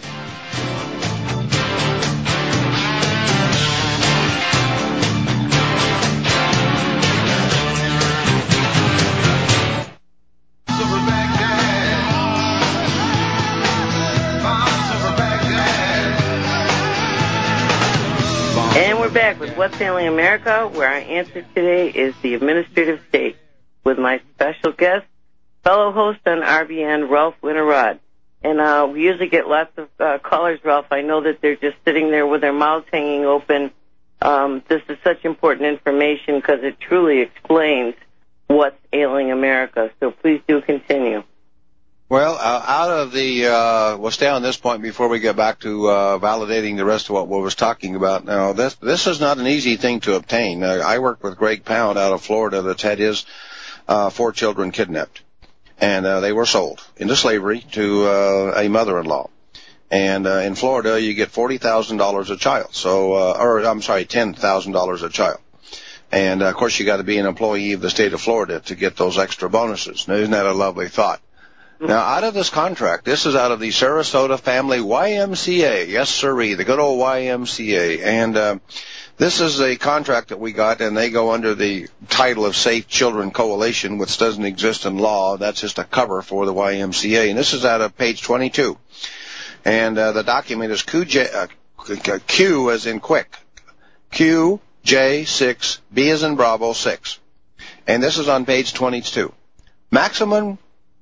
And we're back with What's Ailing America, where our answer today is the administrative state, with my special guest, fellow host on R B N, Ralph Winterrod. And uh, we usually get lots of uh, callers, Ralph. I know that they're just sitting there with their mouths hanging open. Um, this is such important information because it truly explains what's ailing America. So please do continue. Well, uh, out of the, uh, we'll stay on this point before we get back to uh, validating the rest of what we was talking about. Now, this this is not an easy thing to obtain. Uh, I worked with Greg Pound out of Florida that's had his uh, four children kidnapped, and uh, they were sold into slavery to uh, a mother-in-law. And uh, in Florida, you get forty thousand dollars a child, so uh, or I'm sorry, ten thousand dollars a child. And uh, of course, you got to be an employee of the state of Florida to get those extra bonuses. Now, isn't that a lovely thought? Now, out of this contract, this is out of the Sarasota Family Y M C A. Yes, sirree, the good old Y M C A. And uh, this is a contract that we got, and they go under the title of Safe Children Coalition, which doesn't exist in law. That's just a cover for the Y M C A. And this is out of page twenty-two. And uh, the document is Q, J, uh, Q as in quick. Q J six, B as in Bravo six. And this is on page twenty-two. Maximum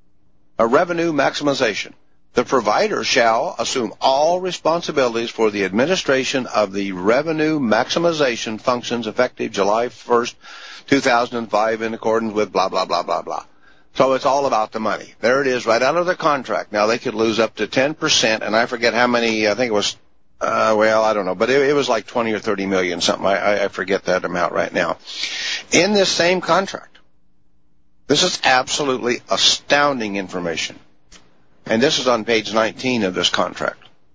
a revenue maximization. The provider shall assume all responsibilities for the administration of the revenue maximization functions effective July first, two thousand five in accordance with blah, blah, blah, blah, blah. So it's all about the money. There it is right out of the contract. Now, they could lose up to ten percent, and I forget how many, I think it was, uh, well, I don't know, but it, it was like twenty or thirty million, something. I, I forget that amount right now. In this same contract, this is absolutely astounding information. And this is on page nineteen of this contract.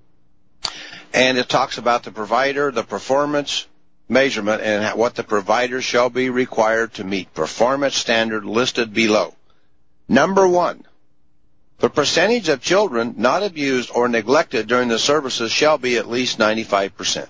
And it talks about the provider, the performance measurement, and what the provider shall be required to meet performance standard listed below. Number one, the percentage of children not abused or neglected during the services shall be at least ninety-five percent.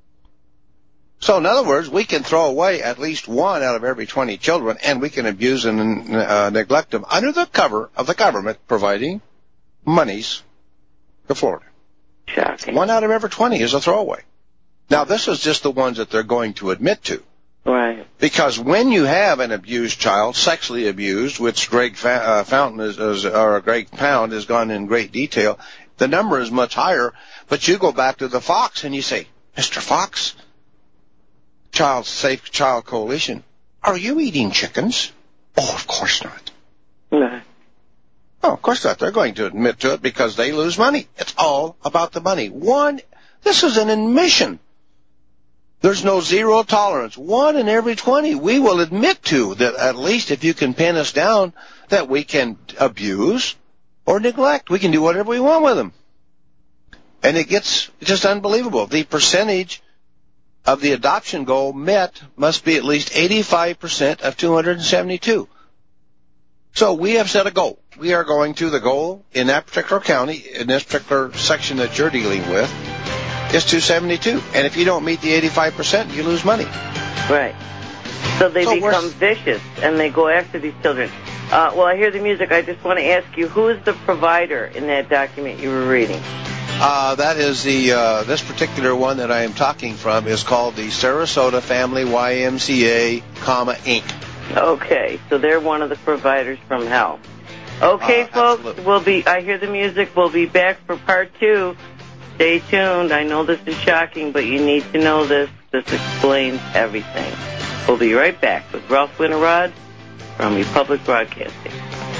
So, in other words, we can throw away at least one out of every twenty children, and we can abuse and uh, neglect them under the cover of the government providing monies to Florida. Shocking. One out of every twenty is a throwaway. Now, this is just the ones that they're going to admit to. Right. Because when you have an abused child, sexually abused, which Greg Fa- uh, Fountain is, is, or Greg Pound has gone in great detail, the number is much higher. But you go back to the Fox and you say, Mister Fox, Child Safe Child Coalition, are you eating chickens? Oh, of course not. No. Oh, of course not. They're going to admit to it because they lose money. It's all about the money. One, this is an admission. There's no zero tolerance. One in every twenty we will admit to that, at least if you can pin us down, that we can abuse or neglect. We can do whatever we want with them. And it gets just unbelievable. The percentage of the adoption goal met must be at least eighty-five percent of two hundred seventy-two. So we have set a goal. We are going to the goal in that particular county, in this particular section that you're dealing with, is two seventy-two. And if you don't meet the eighty-five percent, you lose money. Right. So they so become vicious, and they go after these children. Uh, well, I hear the music. I just want to ask you, who is the provider in that document you were reading? Uh, that is the, uh, this particular one that I am talking from is called the Sarasota Family Y M C A, comma, Incorporated. Okay, so they're one of the providers from hell. Okay, uh, folks, absolutely. we'll be, I hear the music. We'll be back for part two. Stay tuned. I know this is shocking, but you need to know this. This explains everything. We'll be right back with Ralph Winterrod from Republic Broadcasting.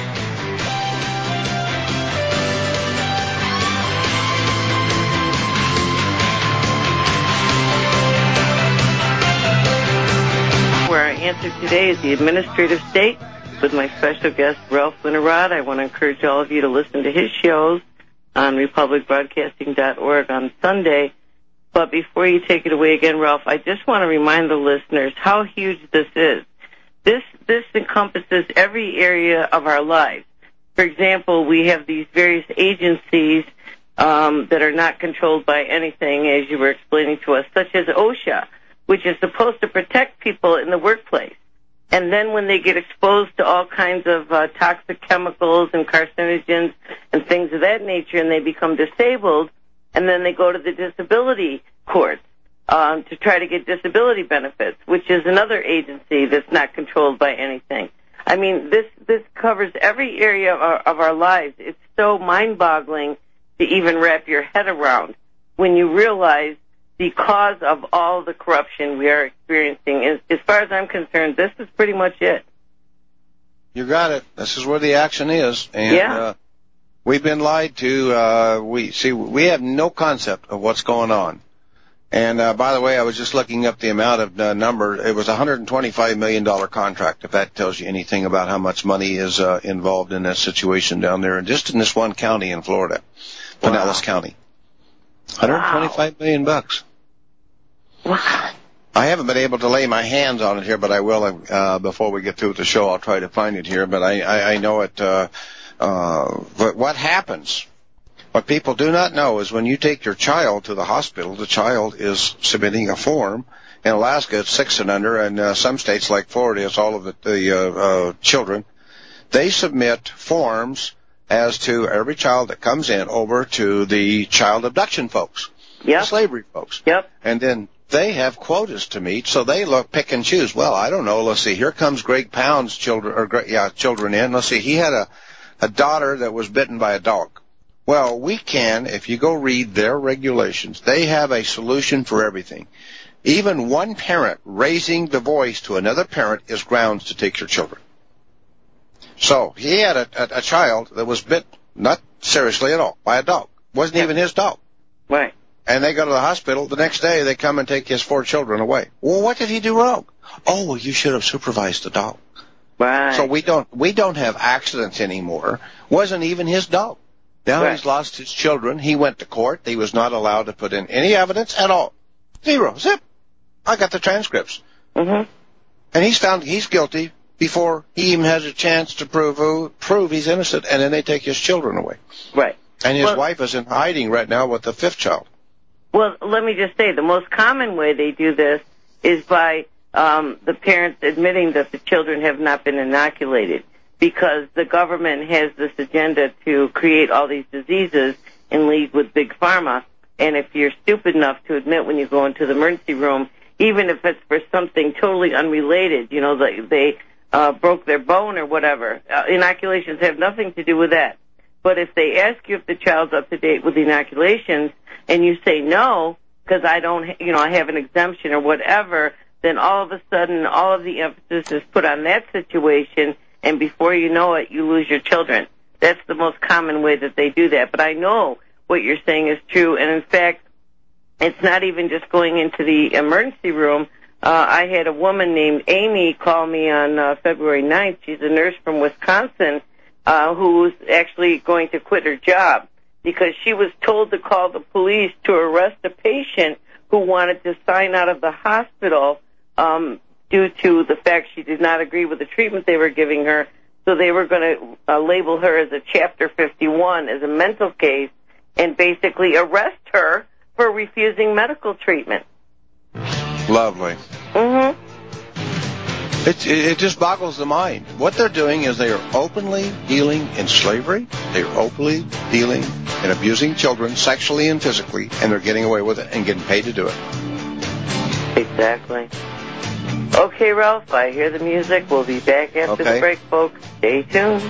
Where our answer today is the administrative state with my special guest, Ralph Winterrod. I want to encourage all of you to listen to his shows on republic broadcasting dot org on Sunday. But before you take it away again, Ralph, I just want to remind the listeners how huge this is. This this encompasses every area of our lives. For example, we have these various agencies um, that are not controlled by anything, as you were explaining to us, such as OSHA, which is supposed to protect people in the workplace. And then when they get exposed to all kinds of uh, toxic chemicals and carcinogens and things of that nature, and they become disabled, and then they go to the disability courts um, to try to get disability benefits, which is another agency that's not controlled by anything. I mean, this this covers every area of our, of our lives. It's so mind-boggling to even wrap your head around when you realize the cause of all the corruption we are experiencing. Is, as far as I'm concerned, this is pretty much it. You got it. This is where the action is. And, yeah. Uh, we've been lied to. Uh, we see, we have no concept of what's going on. And, uh, by the way, I was just looking up the amount of uh, number. It was a one hundred twenty-five million dollars contract, if that tells you anything about how much money is uh, involved in that situation down there, and just in this one county in Florida, Pinellas wow. County. one hundred twenty-five wow. million bucks. Wow. I haven't been able to lay my hands on it here, but I will uh, before we get through with the show. I'll try to find it here, but I, I, I know it. Uh, uh, but what happens? What people do not know is when you take your child to the hospital, the child is submitting a form. In Alaska, it's six and under, and uh, some states like Florida, it's all of the, the uh, uh, children. They submit forms as to every child that comes in over to the child abduction folks, yep. the slavery folks. Yep. And then they have quotas to meet, so they look, pick and choose. Well, I don't know. Let's see. Here comes Greg Pound's children, or yeah, children in. Let's see. He had a, a daughter that was bitten by a dog. Well, we can, if you go read their regulations, they have a solution for everything. Even one parent raising the voice to another parent is grounds to take your children. So he had a, a, a child that was bit, not seriously at all, by a dog. Wasn't even his dog. Right. And they go to the hospital. The next day, they come and take his four children away. Well, what did he do wrong? Oh, well, you should have supervised the dog. Right. So we don't we don't have accidents anymore. Wasn't even his dog. Now right. he's lost his children. He went to court. He was not allowed to put in any evidence at all. Zero. Zip. I got the transcripts. Mm-hmm. And he's found he's guilty before he even has a chance to prove who, prove he's innocent, and then they take his children away. Right. And his well, wife is in hiding right now with the fifth child. Well, let me just say, the most common way they do this is by um, the parents admitting that the children have not been inoculated, because the government has this agenda to create all these diseases in league with Big Pharma. And if you're stupid enough to admit when you go into the emergency room, even if it's for something totally unrelated, you know, they, they uh, broke their bone or whatever, uh, inoculations have nothing to do with that. But if they ask you if the child's up to date with the inoculations and you say no, because I don't, you know, I have an exemption or whatever, then all of a sudden all of the emphasis is put on that situation, and before you know it, you lose your children. That's the most common way that they do that. But I know what you're saying is true, and in fact, it's not even just going into the emergency room. Uh, I had a woman named Amy call me on uh, February ninth. She's a nurse from Wisconsin uh, who's actually going to quit her job because she was told to call the police to arrest a patient who wanted to sign out of the hospital um, due to the fact she did not agree with the treatment they were giving her. So they were going to uh, label her as a Chapter fifty-one, as a mental case, and basically arrest her for refusing medical treatment. Lovely. Mm-hmm. It, it, it just boggles the mind. What they're doing is they are openly dealing in slavery. They are openly dealing in abusing children sexually and physically, and they're getting away with it and getting paid to do it. Exactly. Okay, Ralph, I hear the music. We'll be back after okay. the break, folks. Stay tuned.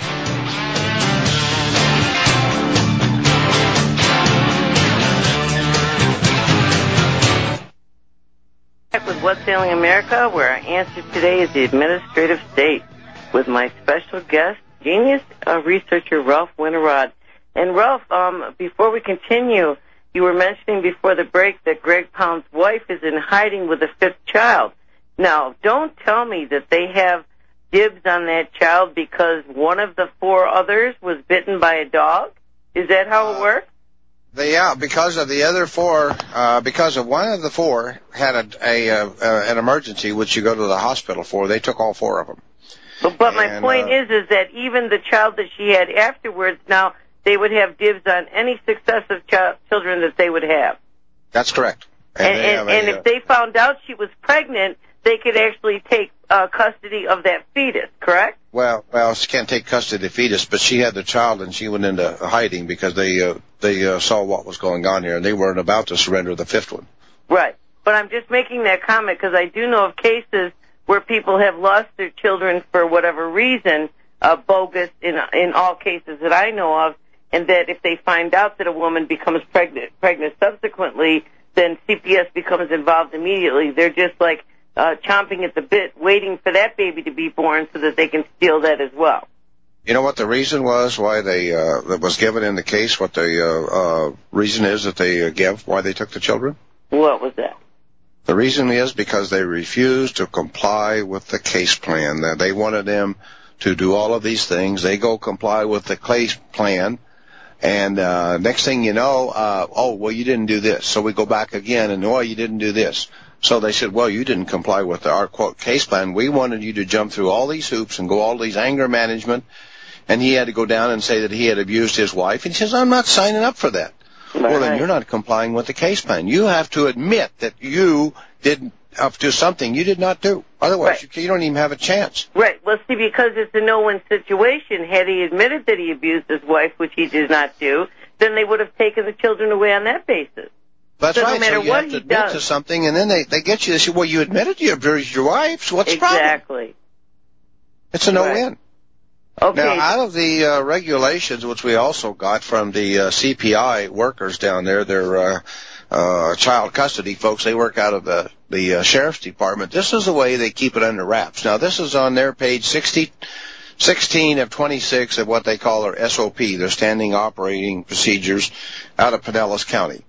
Back with What's Ailing America, where our answer today is the administrative state, with my special guest, genius uh, researcher Ralph Winterrod. And Ralph, um, before we continue, you were mentioning before the break that Greg Pound's wife is in hiding with a fifth child. Now, don't tell me that they have dibs on that child because one of the four others was bitten by a dog? Is that how it works? They, yeah, because of the other four, uh, because of one of the four had a, a, a, a an emergency, which you go to the hospital for. They took all four of them. But, but my and, point uh, is, is that even the child that she had afterwards, now they would have dibs on any successive ch- children that they would have. That's correct. And, and, and, and a, if they found out she was pregnant, they could actually take uh, custody of that fetus, correct? Well, well, she can't take custody of the fetus, but she had the child and she went into hiding because they uh, they uh, saw what was going on here and they weren't about to surrender the fifth one. Right. But I'm just making that comment because I do know of cases where people have lost their children for whatever reason, uh, bogus in in all cases that I know of, and that if they find out that a woman becomes pregnant pregnant subsequently, then C P S becomes involved immediately. They're just like Uh, chomping at the bit, waiting for that baby to be born so that they can steal that as well. You know what the reason was why they, uh, that was given in the case, what the, uh, uh, reason is that they uh, gave, why they took the children? What was that? The reason is because they refused to comply with the case plan. That they wanted them to do all of these things. They go comply with the case plan. And, uh, next thing you know, uh, oh, well, you didn't do this. So we go back again and, oh, you didn't do this. So they said, well, you didn't comply with our, quote, case plan. We wanted you to jump through all these hoops and go all these anger management. And he had to go down and say that he had abused his wife. And he says, I'm not signing up for that. Right. Well, then you're not complying with the case plan. You have to admit that you did up to something you did not do. Otherwise, right. you, you don't even have a chance. Right. Well, see, because it's a no-win situation, had he admitted that he abused his wife, which he did not do, then they would have taken the children away on that basis. That's so right. No matter so you what have to he admit does, to something, and then they, they get you. They say, well, you admitted you abused your wife, so what's the problem? Exactly. It's a no-win. Right. Okay. Now, out of the uh, regulations, which we also got from the uh, C P I workers down there, they're uh, uh, child custody folks, they work out of the, the uh, sheriff's department. This is the way they keep it under wraps. Now, this is on their page sixty, sixteen of twenty-six of what they call their S O P, their Standing Operating Procedures, out of Pinellas County.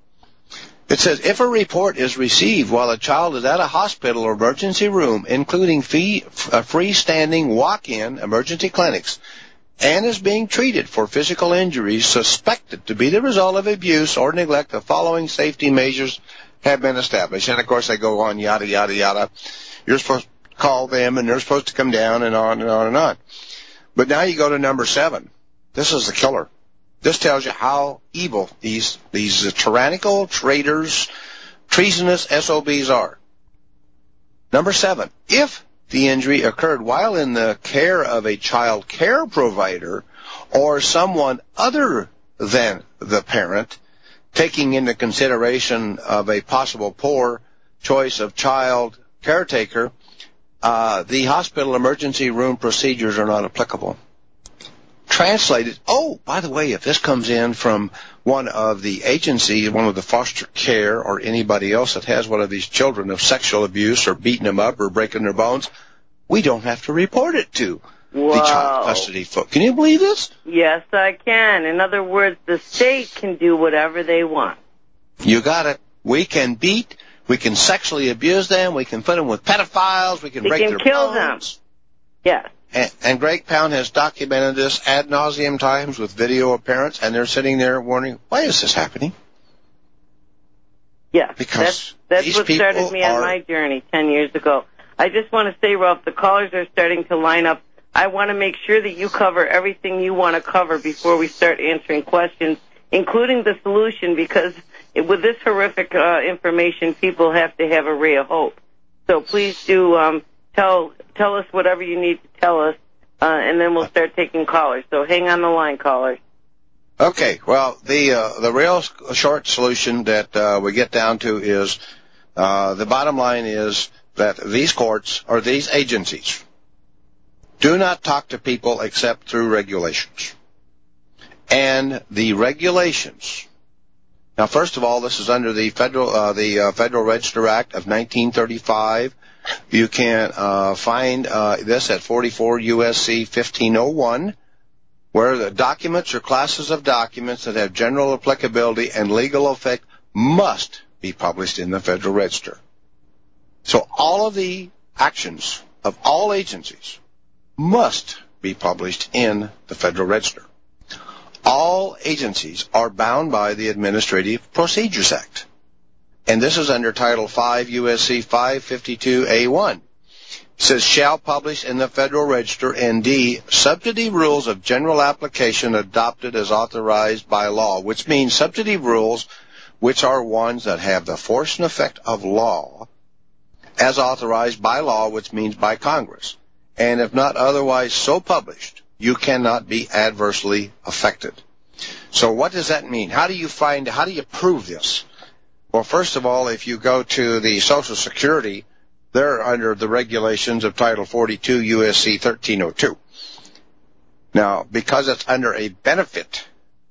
It says, if a report is received while a child is at a hospital or emergency room, including fee, uh, freestanding walk-in emergency clinics, and is being treated for physical injuries suspected to be the result of abuse or neglect, the following safety measures have been established. And, of course, they go on, yada, yada, yada. You're supposed to call them, and they're supposed to come down, and on and on and on. But now you go to number seven. This is the killer. This tells you how evil these these uh, tyrannical, traitors, treasonous S O Bs are. Number seven, if the injury occurred while in the care of a child care provider or someone other than the parent, taking into consideration of a possible poor choice of child caretaker, uh, the hospital emergency room procedures are not applicable. Translated, oh, by the way, if this comes in from one of the agencies, one of the foster care or anybody else that has one of these children of sexual abuse or beating them up or breaking their bones, we don't have to report it to Whoa. the child custody folk. Can you believe this? Yes, I can. In other words, the state can do whatever they want. You got it. We can beat, we can sexually abuse them, we can put them with pedophiles, we can we break can their kill bones. them. Yes. and, and Greg Pound has documented this ad nauseum times with video of parents, and they're sitting there wondering, why is this happening? Yeah, because that's, that's what started me on my journey ten years ago. I just want to say, Ralph, the callers are starting to line up. I want to make sure that you cover everything you want to cover before we start answering questions, including the solution, because with this horrific uh, information, people have to have a ray of hope. So please do um, tell tell us whatever you need to tell us, uh, and then we'll start taking callers. So hang on the line, callers. Okay, well, the uh, the real short solution that uh, we get down to is uh, the bottom line is that these courts or these agencies do not talk to people except through regulations. And the regulations, now first of all, this is under the Federal uh, the uh, Federal Register Act of nineteen thirty-five. You can uh, find uh, this at forty-four U S C fifteen oh one. Where the documents or classes of documents that have general applicability and legal effect must be published in the Federal Register. So all of the actions of all agencies must be published in the Federal Register. All agencies are bound by the Administrative Procedures Act. And this is under Title five U S C five fifty-two A one. It says, shall publish in the Federal Register, and D, substantive rules of general application adopted as authorized by law, which means substantive rules which are ones that have the force and effect of law as authorized by law, which means by Congress. And if not otherwise so published, you cannot be adversely affected. So what does that mean? How do you find, how do you prove this? Well, first of all, if you go to the Social Security, they're under the regulations of Title forty-two U S C thirteen oh two. Now, because it's under a benefit,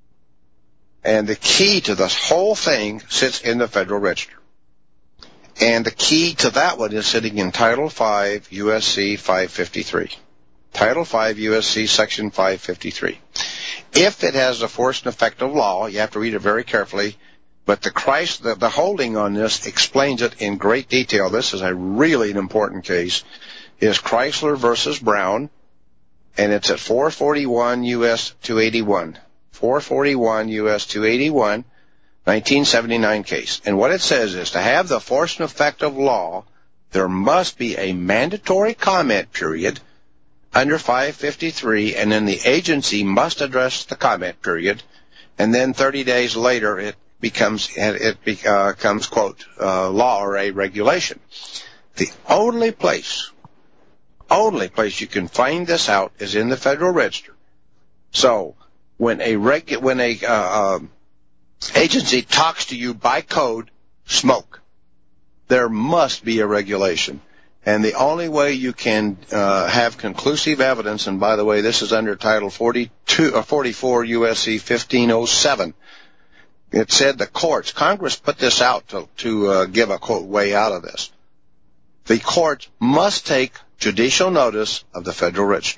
and the key to this whole thing sits in the Federal Register. And the key to that one is sitting in Title five U S C five fifty-three. Title five U S C Section five fifty-three. If it has the force and effect of law, you have to read it very carefully, but the Christ, the, the holding on this explains it in great detail. This is a really an important case. Is Chrysler versus Brown, and it's at four forty-one U S two eighty-one. four forty-one U S two eighty-one, nineteen seventy-nine case. And what it says is to have the force and effect of law, there must be a mandatory comment period under five fifty-three, and then the agency must address the comment period, and then thirty days later it becomes, it becomes, quote, uh, law or a regulation. The only place, only place you can find this out is in the Federal Register. So when a regu- when a uh, um, agency talks to you by code, smoke. There must be a regulation. And the only way you can uh, have conclusive evidence, and by the way, this is under Title forty-two, uh, forty-four U S C fifteen oh seven. It said the courts, Congress put this out to, to uh, give a, quote, way out of this. The courts must take judicial notice of the Federal Register.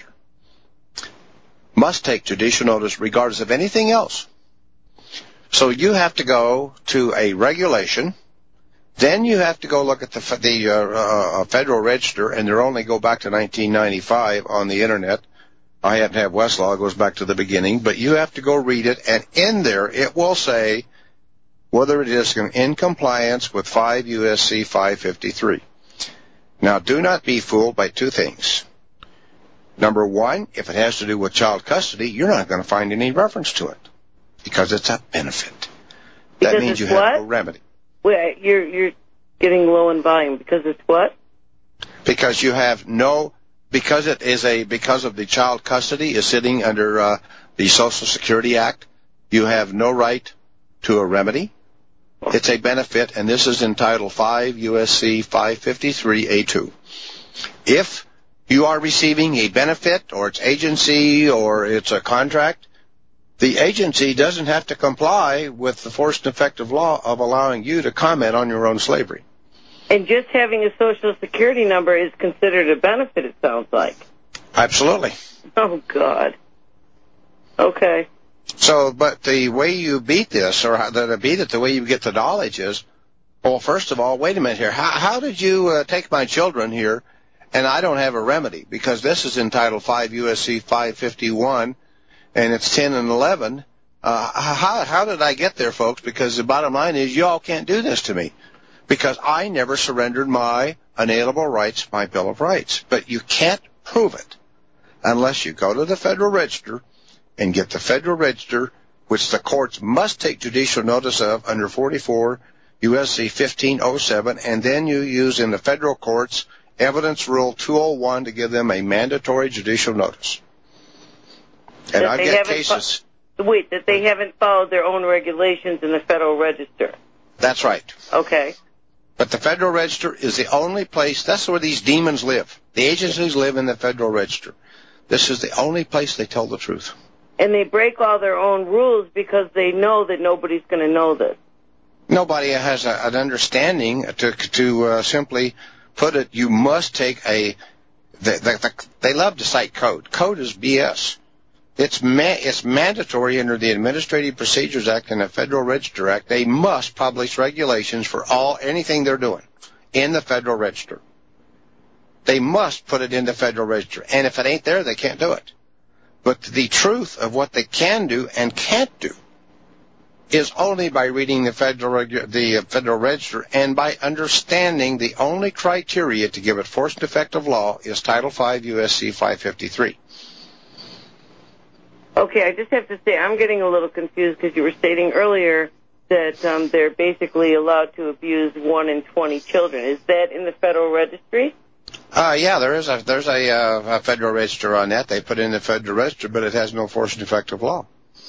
Must take judicial notice regardless of anything else. So you have to go to a regulation. Then you have to go look at the, the uh, uh, Federal Register, and they're only go back to nineteen ninety-five on the Internet. I happen to have Westlaw, it goes back to the beginning, but you have to go read it, and in there it will say whether it is in compliance with five U S C five fifty-three. Now, do not be fooled by two things. Number one, if it has to do with child custody, you're not going to find any reference to it because it's a benefit. Because that means you what? have no remedy. Wait, you're you're getting low in volume because it's what? Because you have no, because it is a, because of the child custody is sitting under uh, the Social Security Act, you have no right to a remedy. It's a benefit, and this is in Title five U S C five fifty-three A two. If you are receiving a benefit, or it's agency, or it's a contract, the agency doesn't have to comply with the force and effective law of allowing you to comment on your own slavery. And just having a Social Security number is considered a benefit, it sounds like. Absolutely. Oh, God. Okay. So, but the way you beat this, or how, the beat it, the way you get the knowledge is, well, first of all, wait a minute here. How, how did you uh, take my children here and I don't have a remedy because this is in Title five U S C five fifty-one, and it's ten and eleven. Uh, how, how did I get there, folks? Because the bottom line is you all can't do this to me because I never surrendered my unalienable rights, my Bill of Rights. But you can't prove it unless you go to the Federal Register and get the Federal Register, which the courts must take judicial notice of under forty-four U S C fifteen oh seven, and then you use in the federal courts Evidence Rule two oh one to give them a mandatory judicial notice. And I've got cases... Wait, that they haven't followed their own regulations in the Federal Register. That's right. Okay. But the Federal Register is the only place, that's where these demons live. The agencies live in the Federal Register. This is the only place they tell the truth. And they break all their own rules because they know that nobody's going to know this. Nobody has a, an understanding to, to uh, simply put it, you must take a, the, the, the, they love to cite code. Code is B S. It's ma- it's mandatory under the Administrative Procedures Act and the Federal Register Act. They must publish regulations for all anything they're doing in the Federal Register. They must put it in the Federal Register. And if it ain't there, they can't do it. But the truth of what they can do and can't do is only by reading the Federal Regu- the Federal Register and by understanding the only criteria to give it force and effective law is Title five U S C five fifty-three. Okay, I just have to say I'm getting a little confused because you were stating earlier that um, they're basically allowed to abuse one in twenty children. Is that in the Federal Registry? Uh, yeah, there is a, there's a, uh, a Federal Register on that. They put it in the Federal Register, but it has no force and effective law.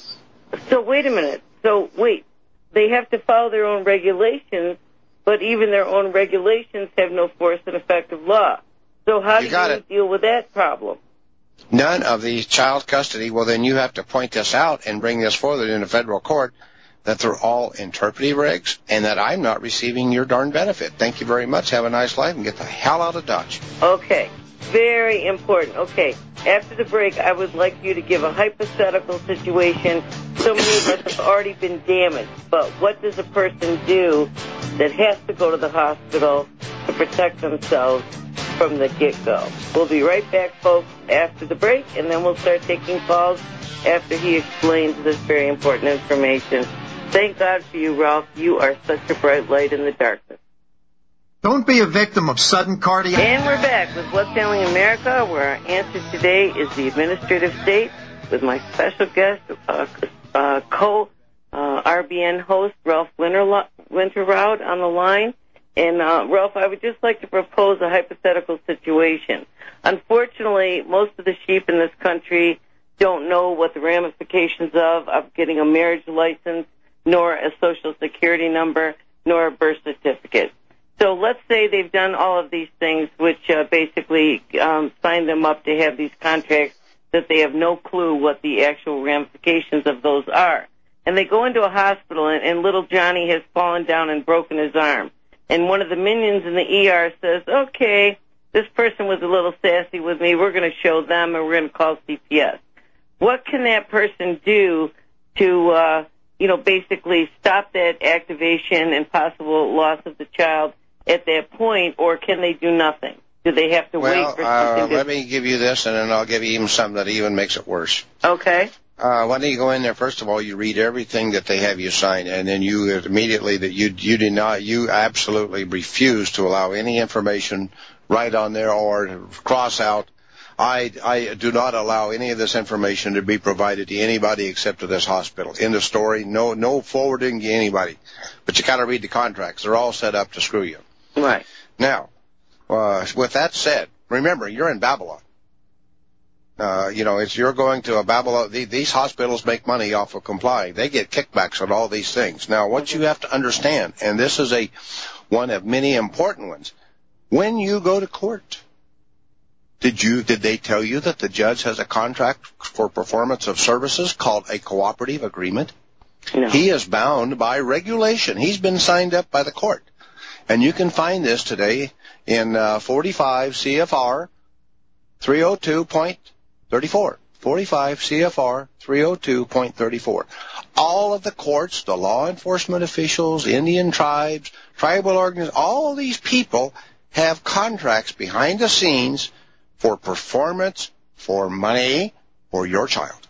So wait a minute. So wait, they have to follow their own regulations, but even their own regulations have no force and effective law. So how you do you it. deal with that problem? None of the child custody, well, then you have to point this out and bring this forward in a federal court that they're all interpretive regs and that I'm not receiving your darn benefit. Thank you very much. Have a nice life and get the hell out of Dodge. Okay. Very important. Okay. After the break, I would like you to give a hypothetical situation. So many of us have already been damaged, but what does a person do that has to go to the hospital to protect themselves from the get-go? We'll be right back, folks, after the break, and then we'll start taking calls after he explains this very important information. Thank God for you, Ralph. You are such a bright light in the darkness. Don't be a victim of sudden cardiac... And we're back with What's Ailing America, where our answer today is the administrative state, with my special guest, uh, uh, co-R B N uh, host, Ralph Winterlo- Winterrod, on the line. And, uh, Ralph, I would just like to propose a hypothetical situation. Unfortunately, most of the sheep in this country don't know what the ramifications of, of getting a marriage license, nor a social security number, nor a birth certificate. So let's say they've done all of these things, which uh, basically um, sign them up to have these contracts that they have no clue what the actual ramifications of those are. And they go into a hospital, and, and little Johnny has fallen down and broken his arm. And one of the minions in the E R says, okay, this person was a little sassy with me. We're going to show them, and we're going to call C P S. What can that person do to, uh, you know, basically stop that activation and possible loss of the child at that point, or can they do nothing? Do they have to well, wait for uh, something to... let me give you this, and then I'll give you even something that even makes it worse. Okay. Uh, when you go in there, first of all, you read everything that they have you sign, and then you immediately that you you did not, you absolutely refuse to allow any information right on there or cross out. I I do not allow any of this information to be provided to anybody except to this hospital. End of story. No no forwarding to anybody. But you got to read the contracts. They're all set up to screw you. Right. Now, uh, with that said, remember you're in Babylon. Uh, you know, it's you're going to a Babylon. The, these hospitals make money off of complying. They get kickbacks on all these things. Now, what you have to understand, and this is a one of many important ones, when you go to court, did you did they tell you that the judge has a contract for performance of services called a cooperative agreement? No. He is bound by regulation. He's been signed up by the court, and you can find this today in uh, forty-five C F R three oh two point thirty-four. forty-five C F R three oh two point thirty-four. All of the courts, the law enforcement officials, Indian tribes, tribal organizations, all these people have contracts behind the scenes for performance, for money, for your child.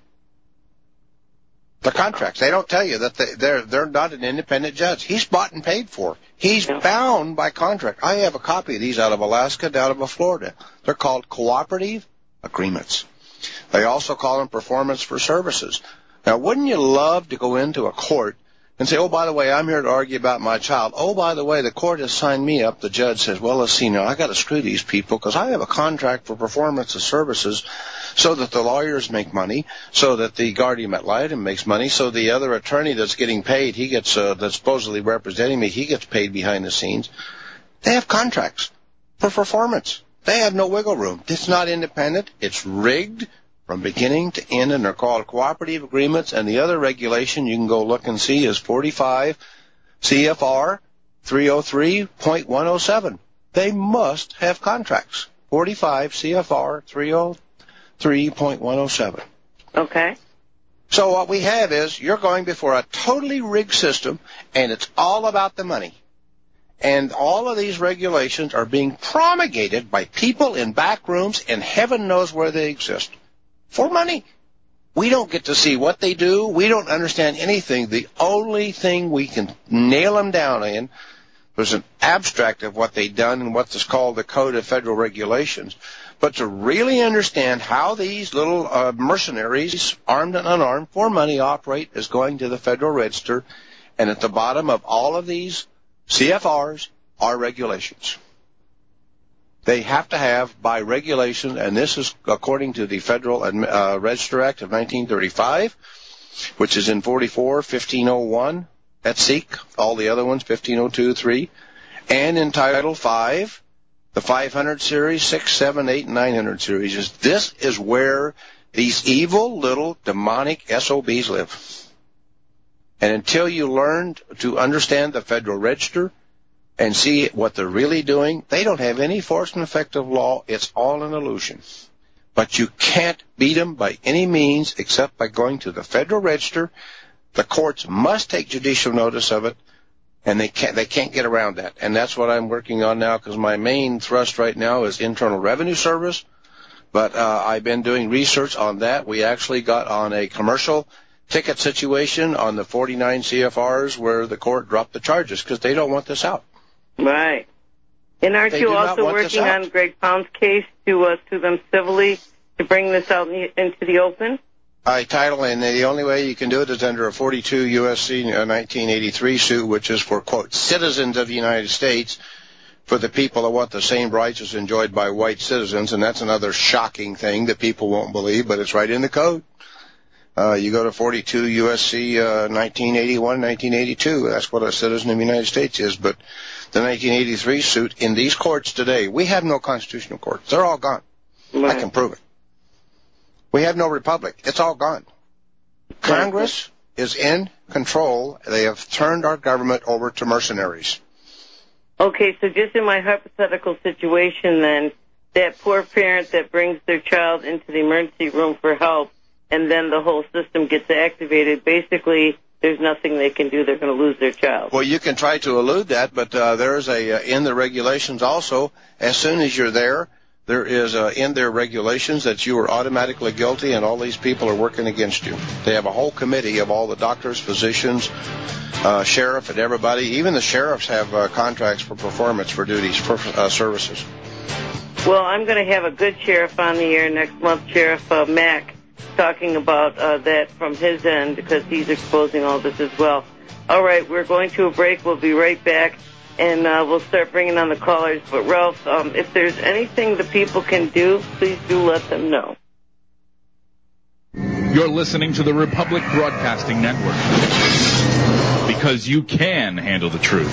The contracts. They don't tell you that they, they're they're not an independent judge. He's bought and paid for. He's bound by contract. I have a copy of these out of Alaska, down of Florida. They're called cooperative agreements. They also call them performance for services. Now, wouldn't you love to go into a court and say, oh, by the way, I'm here to argue about my child. Oh, by the way, the court has signed me up. The judge says, well, let's see now, I got to screw these people because I have a contract for performance of services so that the lawyers make money, so that the guardian ad litem makes money, so the other attorney that's getting paid, he gets, uh, that's supposedly representing me, he gets paid behind the scenes. They have contracts for performance. They have no wiggle room. It's not independent. It's rigged from beginning to end, and they're called cooperative agreements. And the other regulation you can go look and see is forty-five C F R three oh three point one oh seven. They must have contracts. forty-five C F R three oh three point one oh seven. Okay. So what we have is you're going before a totally rigged system, and it's all about the money. And all of these regulations are being promulgated by people in back rooms, and heaven knows where they exist. For money. We don't get to see what they do. We don't understand anything. The only thing we can nail them down in was an abstract of what they've done and what's called the Code of Federal Regulations. But to really understand how these little uh, mercenaries, armed and unarmed, for money operate is going to the Federal Register. And at the bottom of all of these C F Rs are regulations. They have to have, by regulation, and this is according to the Federal uh, Register Act of nineteen thirty-five, which is in forty-four, fifteen oh one, at S E C, all the other ones, fifteen oh two, three, and in Title five, the five hundred series, six, seven, eight, and nine hundred series. Is this is where these evil little demonic S O Bs live. And until you learn to understand the Federal Register and see what they're really doing, they don't have any force and effect of law. It's all an illusion. But you can't beat them by any means except by going to the Federal Register. The courts must take judicial notice of it, and they can't, they can't get around that. And that's what I'm working on now, because my main thrust right now is Internal Revenue Service. But uh, I've been doing research on that. We actually got on a commercial ticket situation on the forty-nine C F Rs where the court dropped the charges because they don't want this out. Right. And aren't They you do not also want this working out. on Greg Pound's case to uh, sue them civilly to bring this out in the, into the open? I title, and the only way you can do it is under a forty-two U S C nineteen eighty-three suit, which is for, quote, citizens of the United States, for the people that want the same rights as enjoyed by white citizens, and that's another shocking thing that people won't believe, but it's right in the code. Uh, you go to forty-two U S C uh, nineteen eighty-one, nineteen eighty-two. That's what a citizen of the United States is. But the nineteen eighty-three suit in these courts today, we have no constitutional courts. They're all gone. Right. I can prove it. We have no republic. It's all gone. Congress is in control. They have turned our government over to mercenaries. Okay, so just in my hypothetical situation then, that poor parent that brings their child into the emergency room for help, and then the whole system gets activated, basically there's nothing they can do. They're going to lose their child. Well, you can try to elude that, but uh, there is a, uh, in the regulations also, as soon as you're there, there is uh, in their regulations that you are automatically guilty and all these people are working against you. They have a whole committee of all the doctors, physicians, uh, sheriff, and everybody. Even the sheriffs have uh, contracts for performance for duties, for uh, services. Well, I'm going to have a good sheriff on the air next month, Sheriff uh, Mack, talking about uh, that from his end because he's exposing all this as well. All right, we're going to a break. We'll be right back, and uh, we'll start bringing on the callers. But, Ralph, um, if there's anything the people can do, please do let them know. You're listening to the Republic Broadcasting Network because you can handle the truth.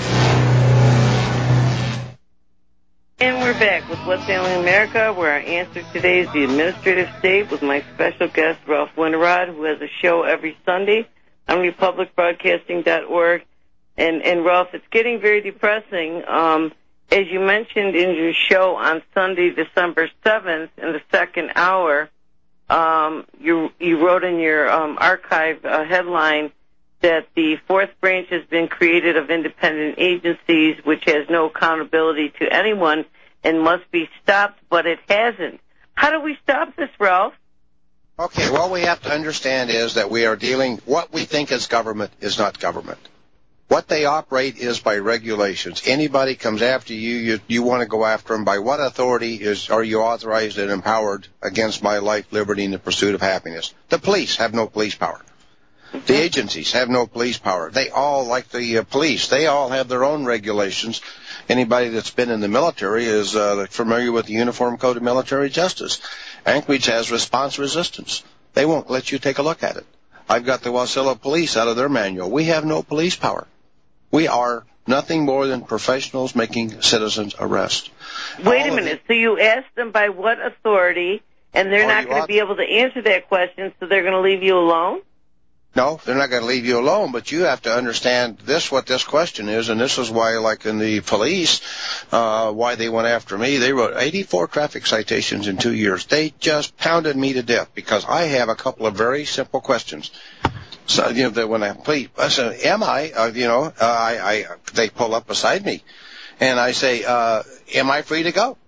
And we're back with What's Ailing America, where our answer today is the administrative state with my special guest, Ralph Winterrod, who has a show every Sunday on republic broadcasting dot org. And, and Ralph, it's getting very depressing. Um, as you mentioned in your show on Sunday, December seventh, in the second hour, um, you, you wrote in your um, archive uh, headline that the fourth branch has been created of independent agencies, which has no accountability to anyone, and must be stopped, but it hasn't. How do we stop this, Ralph? Okay, what we have to understand is that we are dealing, what we think is government is not government. What they operate is by regulations. Anybody comes after you, you, you want to go after them. By what authority is are you authorized and empowered against my life, liberty, and the pursuit of happiness? The police have no police power. The agencies have no police power. They all, like the uh, police, they all have their own regulations. Anybody that's been in the military is uh, familiar with the Uniform Code of Military Justice. Anchorage has response resistance. They won't let you take a look at it. I've got the Wasilla Police out of their manual. We have no police power. We are nothing more than professionals making citizens arrest. Wait a minute. So you asked them by what authority, and they're not going to be able to answer that question, so they're going to leave you alone? No, they're not going to leave you alone, but you have to understand this, what this question is, and this is why, like in the police, uh, why they went after me. They wrote eighty-four traffic citations in two years. They just pounded me to death because I have a couple of very simple questions. So, you know, that when I plead, I said, am I, uh, you know, uh, I, I, they pull up beside me, and I say, uh, am I free to go?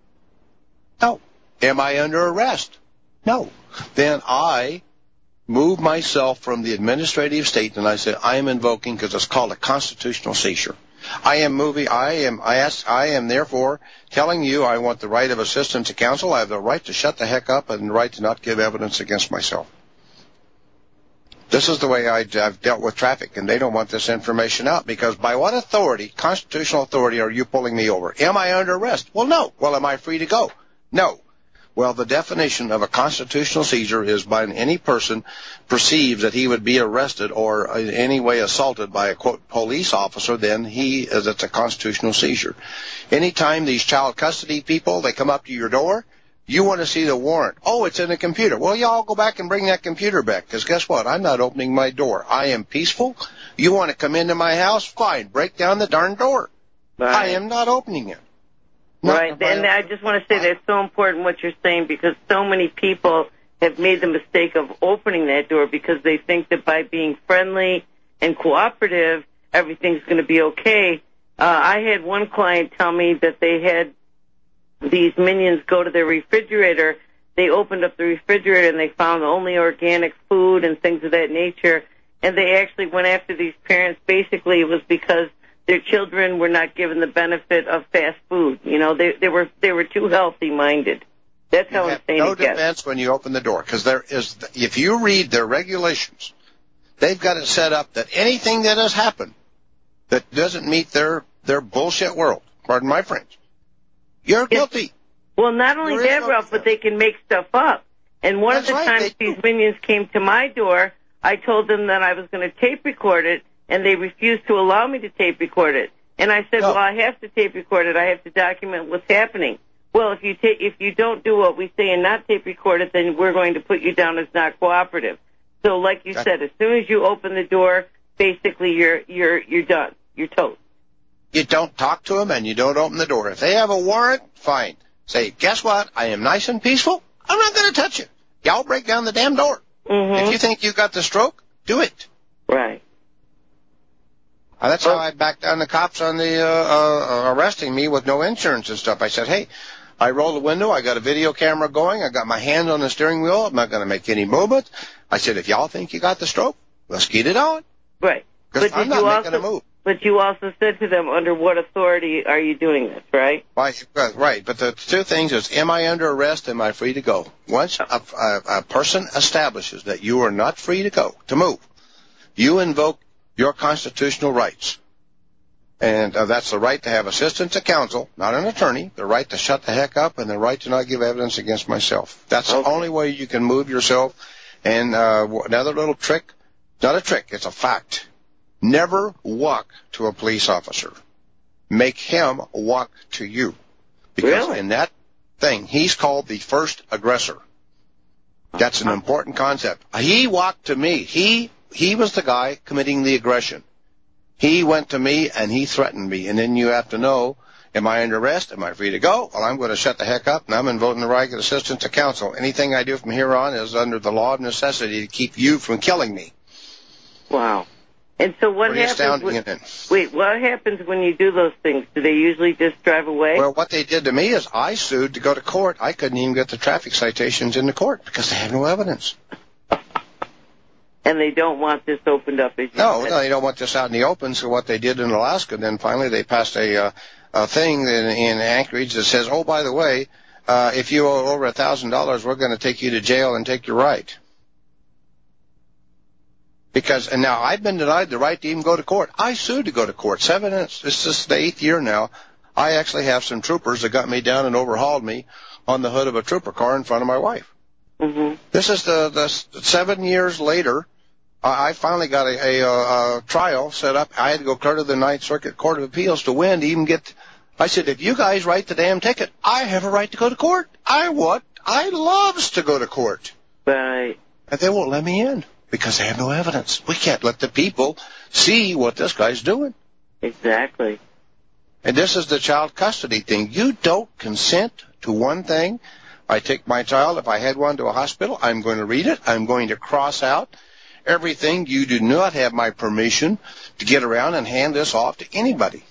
No. Am I under arrest? No. Then I move myself from the administrative state, and I say, I am invoking, because it's called a constitutional seizure. I am moving, I am, I ask, I am therefore telling you I want the right of assistance to counsel. I have the right to shut the heck up and the right to not give evidence against myself. This is the way I, I've dealt with traffic, and they don't want this information out, because by what authority, constitutional authority, are you pulling me over? Am I under arrest? Well, no. Well, am I free to go? No. Well, the definition of a constitutional seizure is by any person perceives that he would be arrested or in any way assaulted by a, quote, police officer, then he is, it's a constitutional seizure. Anytime these child custody people, they come up to your door, you want to see the warrant. Oh, it's in the computer. Well, y'all go back and bring that computer back, because guess what? I'm not opening my door. I am peaceful. You want to come into my house? Fine. Break down the darn door. Right. I am not opening it. Not right. And I just want to say that's so important what you're saying, because so many people have made the mistake of opening that door because they think that by being friendly and cooperative, everything's going to be okay. Uh, I had one client tell me that they had these minions go to their refrigerator. They opened up the refrigerator and they found only organic food and things of that nature. And they actually went after these parents. Basically, it was because their children were not given the benefit of fast food. You know, they they were they were too healthy minded. That's how I'm saying it. No defense when you open the door, because there is. If you read their regulations, they've got it set up that anything that has happened that doesn't meet their their bullshit world, pardon my French, you're guilty. Well, not only You're that, Ralph, but they can make stuff up. And one That's of the right, times these minions came to my door, I told them that I was going to tape record it, and they refused to allow me to tape record it. And I said, no. well, I have to tape record it. I have to document what's happening. Well, if you ta- if you don't do what we say and not tape record it, then we're going to put you down as not cooperative. So, like you said, as soon as you open the door, basically you're you're you're done. You're toast. You don't talk to them and you don't open the door. If they have a warrant, fine. Say, guess what? I am nice and peaceful. I'm not going to touch you. Y'all break down the damn door. Mm-hmm. If you think you got the stroke, do it. Right. Uh, that's how I backed down the cops on the uh, uh, arresting me with no insurance and stuff. I said, hey, I rolled the window. I got a video camera going. I got my hand on the steering wheel. I'm not going to make any movement. I said, if y'all think you got the stroke, let's get it on. Right. Because I'm not making also, a move. But you also said to them, under what authority are you doing this, right? Right, right. But the two things is, am I under arrest? Am I free to go? Once a, a, a person establishes that you are not free to go, to move, you invoke your constitutional rights. And uh, that's the right to have assistance to counsel, not an attorney, the right to shut the heck up, and the right to not give evidence against myself. That's okay. The only way you can move yourself. And uh, another little trick, not a trick, it's a fact. Never walk to a police officer. Make him walk to you. Because really? in that thing, he's called the first aggressor. That's an important concept. He walked to me. He he was the guy committing the aggression. He went to me and he threatened me. And then you have to know, am I under arrest? Am I free to go? Well, I'm going to shut the heck up, and I'm invoking the right of assistance to counsel. Anything I do from here on is under the law of necessity to keep you from killing me. Wow. And so what Pretty happens? astounding, When, isn't it? wait, what happens when you do those things? Do they usually just drive away? Well, what they did to me is I sued to go to court. I couldn't even get the traffic citations in the court because they have no evidence. And they don't want this opened up, as you No, said. no, they don't want this out in the open. So what they did in Alaska, then finally they passed a, uh, a thing in, in Anchorage that says, oh, by the way, uh, if you owe over a thousand dollars, we're going to take you to jail and take your right. Because, and now I've been denied the right to even go to court. I sued to go to court. Seven, this is the eighth year now. I actually have some troopers that got me down and overhauled me on the hood of a trooper car in front of my wife. Mm-hmm. This is the, the seven years later. I finally got a, a, a trial set up. I had to go clear to the Ninth Circuit Court of Appeals to win to even get. I said, if you guys write the damn ticket, I have a right to go to court. I what? I loves to go to court. Right. And they won't let me in because they have no evidence. We can't let the people see what this guy's doing. Exactly. And this is the child custody thing. You don't consent to one thing. I take my child, if I had one, to a hospital, I'm going to read it. I'm going to cross out everything. You do not have my permission to get around and hand this off to anybody.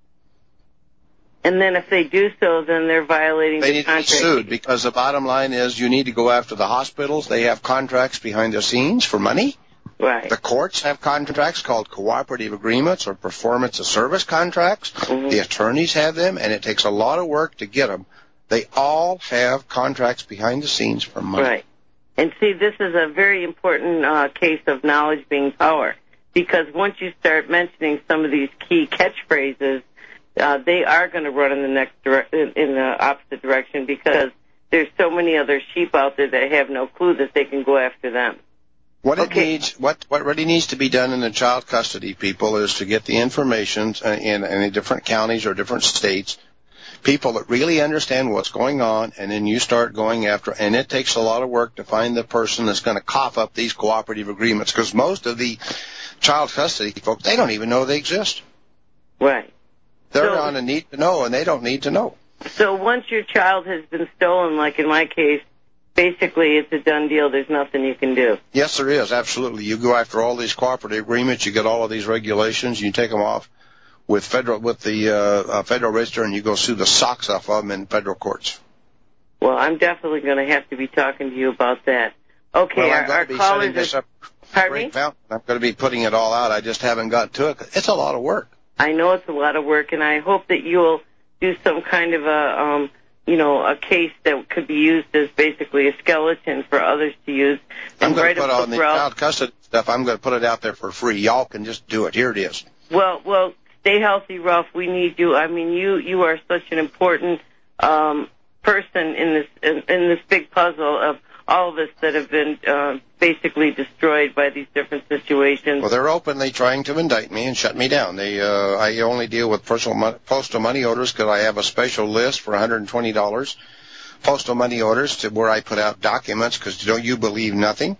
And then if they do so, then they're violating They the need to be contract. sued because the bottom line is you need to go after the hospitals. They have contracts behind the scenes for money. Right. The courts have contracts called cooperative agreements or performance of service contracts. Mm-hmm. The attorneys have them, and it takes a lot of work to get them. They all have contracts behind the scenes for money. Right. And see, this is a very important uh, case of knowledge being power, because once you start mentioning some of these key catchphrases, uh, they are going to run in the next dire- in, in the opposite direction, because there's so many other sheep out there that have no clue that they can go after them. What it Okay. needs, what what really needs to be done in the child custody, people, is to get the information in, in different counties or different states, people that really understand what's going on, and then you start going after. And it takes a lot of work to find the person that's going to cough up these cooperative agreements, because most of the child custody folks, they don't even know they exist. Right. They're So- on a need to know, and they don't need to know. So once your child has been stolen, like in my case, basically it's a done deal. There's nothing you can do. Yes, there is, absolutely. You go after all these cooperative agreements, you get all of these regulations, you take them off with federal with the uh, uh, Federal Register, and you go sue the socks off of them in federal courts. Well, I'm definitely going to have to be talking to you about that. Okay, Well, I'm our, going our to be setting callers this are... up. Pardon Great me? fountain. I'm going to be putting it all out. I just haven't got to it. It's a lot of work. I know it's a lot of work, and I hope that you'll do some kind of a, um, you know, a case that could be used as basically a skeleton for others to use. I'm And going write to a put book, on the Ralph. child custody stuff. I'm going to put it out there for free. Y'all can just do it. Here it is. Well, well, stay healthy, Ralph. We need you. I mean, you you are such an important um, person in this in, in this big puzzle of all of us that have been uh, basically destroyed by these different situations. Well, they're openly trying to indict me and shut me down. They, uh, I only deal with personal mon- postal money orders because I have a special list for one hundred twenty dollars. Postal money orders to where I put out documents, because don't you believe nothing?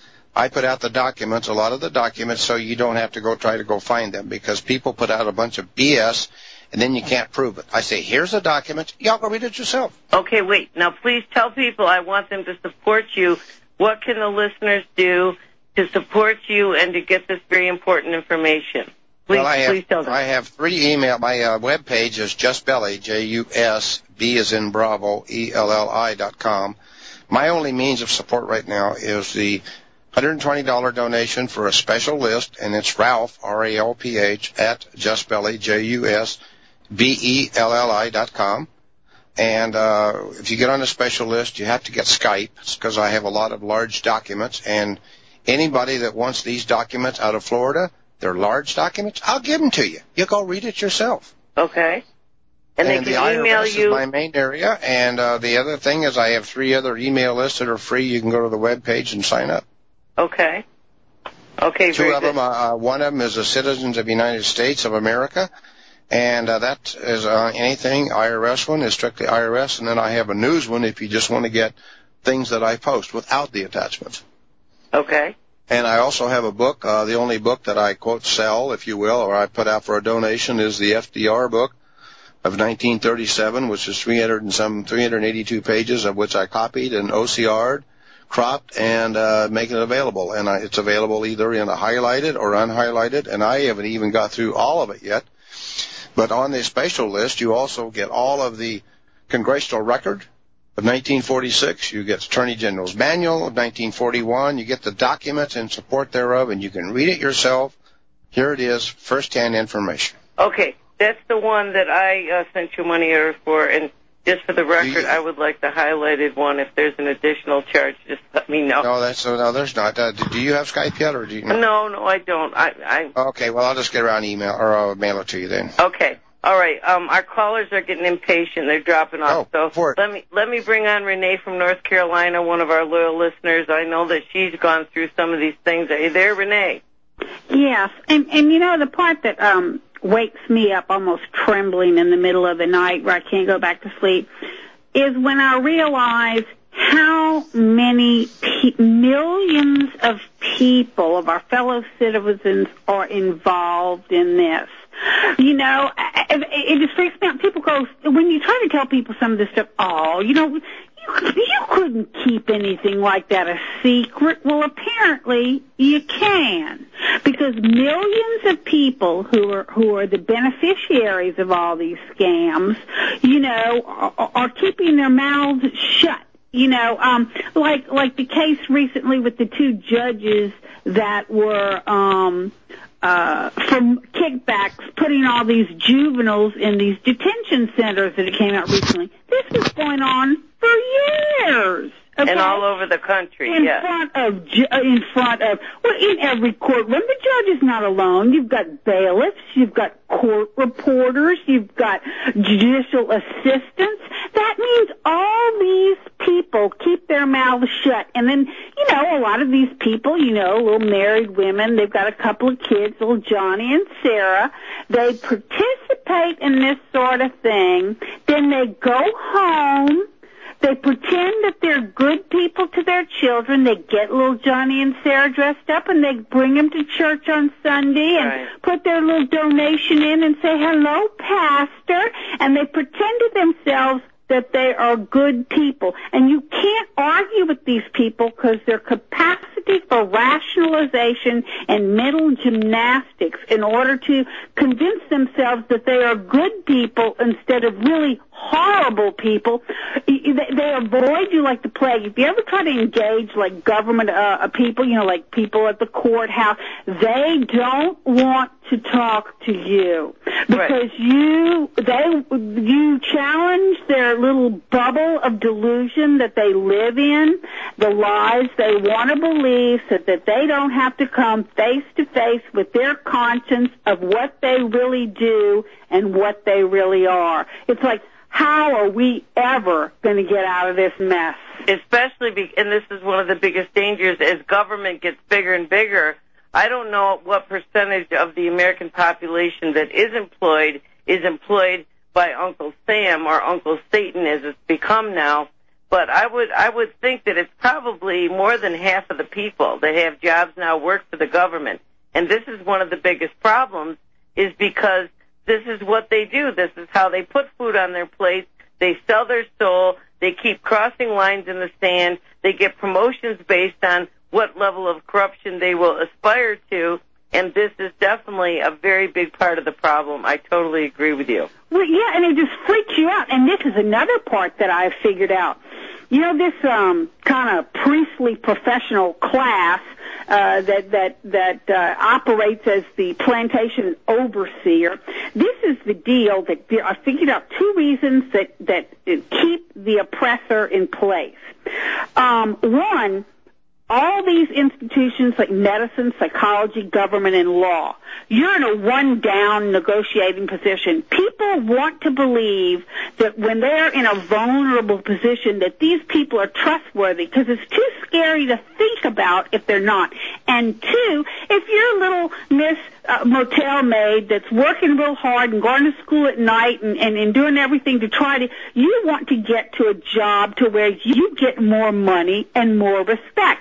I put out the documents, a lot of the documents, so you don't have to go try to go find them, because people put out a bunch of B S and then you can't prove it. I say, here's a document. Y'all go read it yourself. Okay, wait. Now, please tell people, I want them to support you. What can the listeners do to support you and to get this very important information? Please, well, I have, please tell them. I have three email. My uh, web page is JustBelly, J U S B as in Bravo, E L L I dot com. My only means of support right now is the one hundred twenty dollars donation for a special list, and it's Ralph, R A L P H, at JustBelly, J U S B E L L I dot com. And uh, if you get on a special list, you have to get Skype, because I have a lot of large documents, and anybody that wants these documents out of Florida, they're large documents, I'll give them to you. You go read it yourself. Okay. And, And they the can email I R S you. is my main area, and uh, the other thing is I have three other email lists that are free. You can go to the web page and sign up. Okay. Okay, Two very of good. them, uh, one of them is the Citizens of the United States of America, and uh, that is uh, anything. I R S one is strictly I R S, and then I have a news one if you just want to get things that I post without the attachments. Okay. And I also have a book. Uh, the only book that I, quote, sell, if you will, or I put out for a donation is the F D R book of nineteen thirty-seven, which is three hundred and some three hundred eighty-two pages, of which I copied and O C R'd, cropped and uh, making it available. And uh, it's available either in a highlighted or unhighlighted, and I haven't even got through all of it yet. But on the special list, you also get all of the Congressional Record of nineteen forty-six. You get Attorney General's Manual of nineteen forty-one. You get the documents in support thereof, and you can read it yourself. Here it is, first-hand information. Okay, that's the one that I uh, sent you money order for, and just for the record, you, I would like the highlighted one. If there's an additional charge, just let me know. No, that's no, there's not. Uh, do you have Skype yet, or do you? Know? No, no, I don't. I, I. Okay, well, I'll just get around email or I'll mail it to you then. Okay, all right. Um, our callers are getting impatient. They're dropping off. Oh, so for it. let me let me bring on Renee from North Carolina, one of our loyal listeners. I know that she's gone through some of these things. Are you there, Renee? Yes, and and you know the part that um wakes me up almost trembling in the middle of the night where I can't go back to sleep is when I realize how many pe- millions of people, of our fellow citizens, are involved in this. You know, it, it just freaks me out. People go, when you try to tell people some of this stuff, oh, you know, you, you couldn't keep anything like that a secret. Well, apparently you can, because millions of people who are who are the beneficiaries of all these scams, you know, are, are keeping their mouths shut. You know, um, like like the case recently with the two judges that were um, uh, from kickbacks, putting all these juveniles in these detention centers that it came out recently. This was going on for years. Okay? And all over the country, in yes. front of, in front of, well, in every courtroom. The judge is not alone. You've got bailiffs, you've got court reporters, you've got judicial assistants. That means all these people keep their mouths shut. And then, you know, a lot of these people, you know, little married women, they've got a couple of kids, little Johnny and Sarah. They participate in this sort of thing. Then they go home. They pretend that they're good people to their children. They get little Johnny and Sarah dressed up, and they bring them to church on Sunday and right. put their little donation in and say, hello, Pastor. And they pretend to themselves that they are good people. And you can't argue with these people because their capacity for rationalization and mental gymnastics in order to convince themselves that they are good people instead of really horrible people, they avoid you like the plague. If you ever try to engage like government uh, people, you know, like people at the courthouse, they don't want to talk to you because right. you they you challenge their little bubble of delusion that they live in, the lies they want to believe, so that they don't have to come face to face with their conscience of what they really do and what they really are. It's like, how are we ever going to get out of this mess? Especially, be, and this is one of the biggest dangers, as government gets bigger and bigger. I don't know what percentage of the American population that is employed is employed by Uncle Sam or Uncle Satan, as it's become now. But I would I would think that it's probably more than half of the people that have jobs now work for the government. And this is one of the biggest problems, is because this is what they do. This is how they put food on their plates. They sell their soul. They keep crossing lines in the sand. They get promotions based on what level of corruption they will aspire to. And this is definitely a very big part of the problem. I totally agree with you. Well, yeah, and it just freaks you out. And this is another part that I've figured out. You know, this um, kind of priestly professional class uh, that that that uh, operates as the plantation overseer. This is the deal that I figured out two reasons that that keep the oppressor in place. Um, one, all these institutions like medicine, psychology, government, and law, you're in a one-down negotiating position. People want to believe that when they're in a vulnerable position that these people are trustworthy because it's too scary to think about if they're not. And two, if you're a little Miss uh, Motel maid that's working real hard and going to school at night and, and, and doing everything to try to, you want to get to a job to where you get more money and more respect.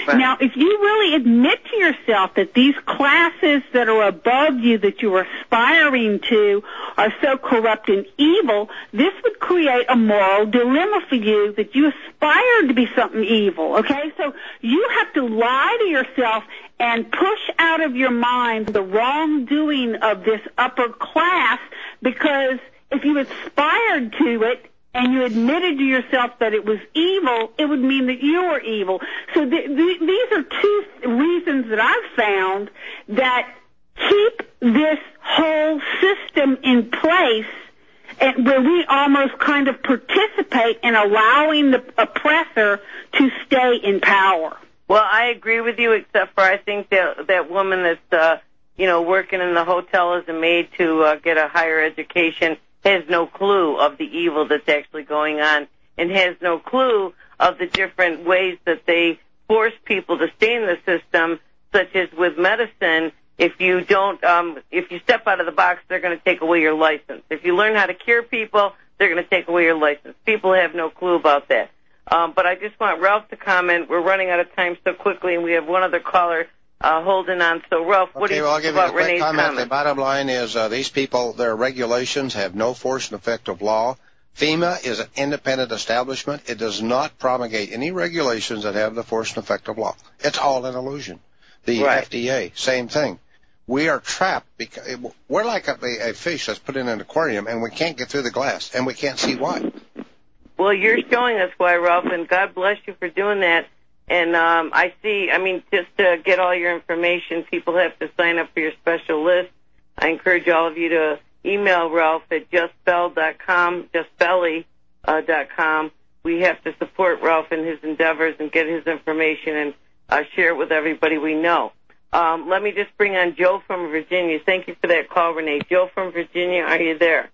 Right. Now, if you really admit to yourself that these classes that are above you that you are aspiring to are so corrupt and evil, this would create a moral dilemma for you that you aspire to be something evil, okay? So you have to lie to yourself and push out of your mind the wrongdoing of this upper class, because if you aspired to it, and you admitted to yourself that it was evil, it would mean that you were evil. So th- th- these are two reasons that I've found that keep this whole system in place, and where we almost kind of participate in allowing the oppressor to stay in power. Well, I agree with you, except for I think that that woman that's, uh, you know, working in the hotel as a maid to uh, get a higher education has no clue of the evil that's actually going on, and has no clue of the different ways that they force people to stay in the system, such as with medicine. If you don't, um, if you step out of the box, they're going to take away your license. If you learn how to cure people, they're going to take away your license. People have no clue about that. Um, but I just want Ralph to comment. We're running out of time so quickly, and we have one other caller Uh, holding on. So, Ralph, what okay, do you well, think I'll give about you a quick Renee's comment. comment? The bottom line is uh, these people, their regulations have no force and effect of law. FEMA is an independent establishment. It does not promulgate any regulations that have the force and effect of law. It's all an illusion. The right. F D A, same thing. We are trapped because we're like a, a fish that's put in an aquarium, and we can't get through the glass, and we can't see why. Well, you're showing us why, Ralph, and God bless you for doing that. And um, I see, I mean, just to get all your information, people have to sign up for your special list. I encourage all of you to email Ralph at justbell dot com, justbelly dot com. We have to support Ralph in his endeavors and get his information and uh, share it with everybody we know. Um, let me just bring on Joe from Virginia. Thank you for that call, Renee. Joe from Virginia, are you there?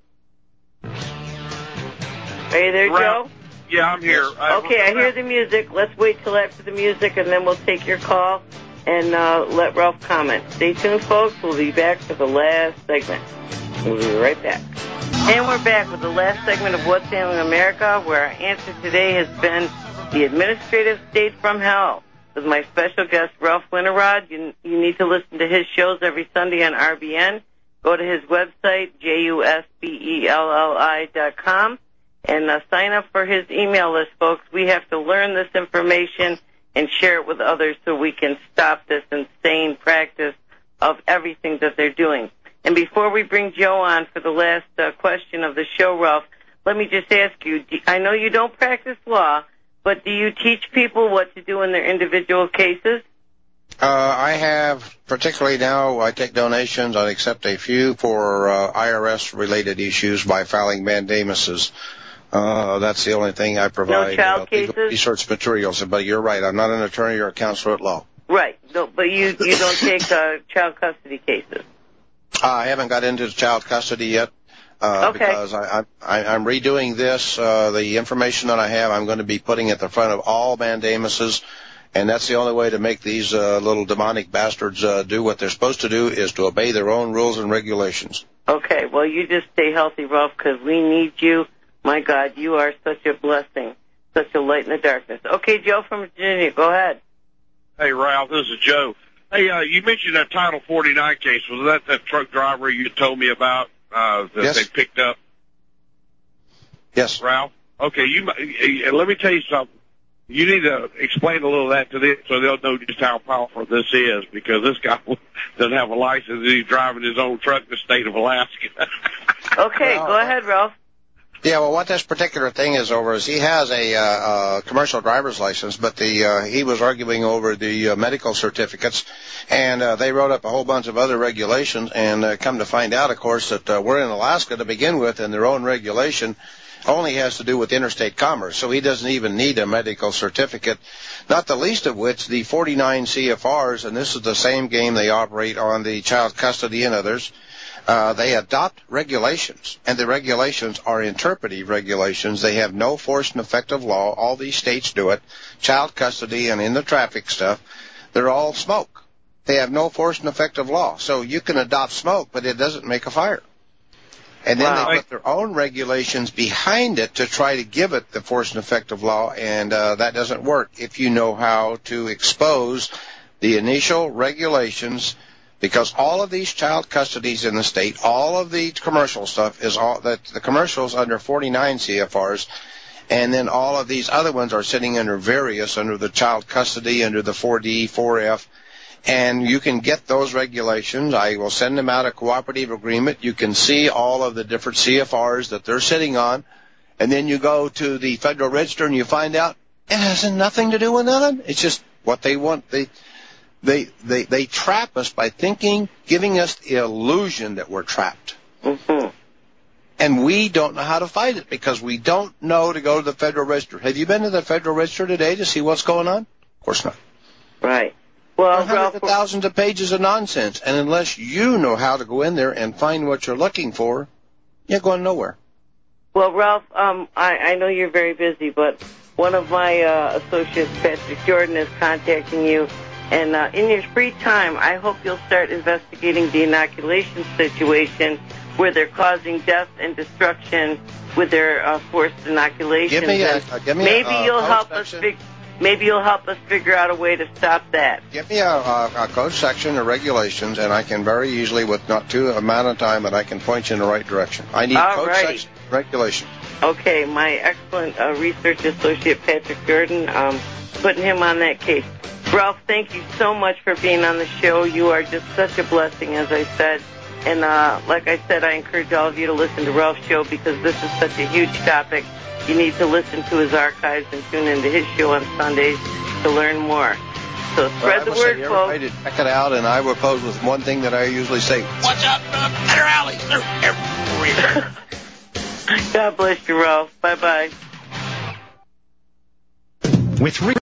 Are you there, Ralph? Joe? Yeah, I'm here. Uh, okay, I hear the music. Let's wait till after the music, and then we'll take your call and uh, let Ralph comment. Stay tuned, folks. We'll be back for the last segment. We'll be right back. And we're back with the last segment of What's Ailing America, where our answer today has been the administrative state from hell. With my special guest, Ralph Winterrod. You, you need to listen to his shows every Sunday on R B N. Go to his website, J U S B E L L I dot com. And uh, sign up for his email list, folks. We have to learn this information and share it with others so we can stop this insane practice of everything that they're doing. And before we bring Joe on for the last uh, question of the show, Ralph, let me just ask you, do, I know you don't practice law, but do you teach people what to do in their individual cases? Uh, I have, particularly now, I take donations. I accept a few for uh, I R S-related issues by filing mandamuses. Uh, that's the only thing I provide. No child uh, cases? Research materials. But you're right. I'm not an attorney or a counselor at law. Right. No, but you, you don't take uh, child custody cases? Uh, I haven't got into child custody yet. Uh, okay. Because I, I, I'm redoing this. Uh, the information that I have, I'm going to be putting at the front of all mandamuses. And that's the only way to make these uh, little demonic bastards uh, do what they're supposed to do, is to obey their own rules and regulations. Okay. Well, you just stay healthy, Ralph, because we need you. My God, you are such a blessing, such a light in the darkness. Okay, Joe from Virginia, go ahead. Hey, Ralph, this is Joe. Hey, uh, you mentioned that Title forty-nine case. Was that that truck driver you told me about uh, that yes. they picked up? Yes. Ralph? Okay, you. Let me tell you something. You need to explain a little of that to them so they'll know just how powerful this is, because this guy doesn't have a license and he's driving his own truck in the state of Alaska. Okay, well, go ahead, Ralph. Yeah, well, what this particular thing is over is he has a uh, uh, commercial driver's license, but the uh, he was arguing over the uh, medical certificates, and uh, they wrote up a whole bunch of other regulations, and uh, come to find out, of course, that uh, we're in Alaska to begin with, and their own regulation only has to do with interstate commerce, so he doesn't even need a medical certificate, not the least of which the forty-nine C F Rs, and this is the same game they operate on the child custody and others. Uh, they adopt regulations, and the regulations are interpretive regulations. They have no force and effect of law. All these states do it. Child custody and in the traffic stuff, they're all smoke. They have no force and effect of law. So you can adopt smoke, but it doesn't make a fire. And then Wow. they put their own regulations behind it to try to give it the force and effect of law, and uh, that doesn't work if you know how to expose the initial regulations, because all of these child custodies in the state, all of the commercial stuff is all that the commercials under forty-nine C F Rs, and then all of these other ones are sitting under various, under the child custody, under the four D, four F. And you can get those regulations. I will send them out a cooperative agreement. You can see all of the different C F Rs that they're sitting on. And then you go to the Federal Register and you find out it has nothing to do with nothing. It's just what they want. They, they, they, they trap us by thinking, giving us the illusion that we're trapped. Mm-hmm. And we don't know how to fight it because we don't know to go to the Federal Register. Have you been to the Federal Register today to see what's going on? Of course not. Right. Well, hundreds Ralph, of thousands of pages of nonsense, and unless you know how to go in there and find what you're looking for, you're going nowhere. Well, Ralph, um, I, I know you're very busy, but one of my uh, associates, Patrick Jordan, is contacting you. And uh, in your free time, I hope you'll start investigating the inoculation situation where they're causing death and destruction with their uh, forced inoculations. Give me a, uh, give me maybe a, uh, you'll help section. us fig- Maybe you'll help us figure out a way to stop that. Give me a, a, a code section of regulations, and I can very easily, with not too amount of time, that I can point you in the right direction. I need All code righty. section regulation. Okay, my excellent uh, research associate, Patrick Jordan, um, putting him on that case. Ralph, thank you so much for being on the show. You are just such a blessing, as I said. And uh, like I said, I encourage all of you to listen to Ralph's show because this is such a huge topic. You need to listen to his archives and tune into his show on Sundays to learn more. So spread well, the I would word, say folks. everybody to check it out, and I will close with one thing that I usually say. What's up, uh, better alleys? They're everywhere. God bless you, Ralph. Bye-bye. With re-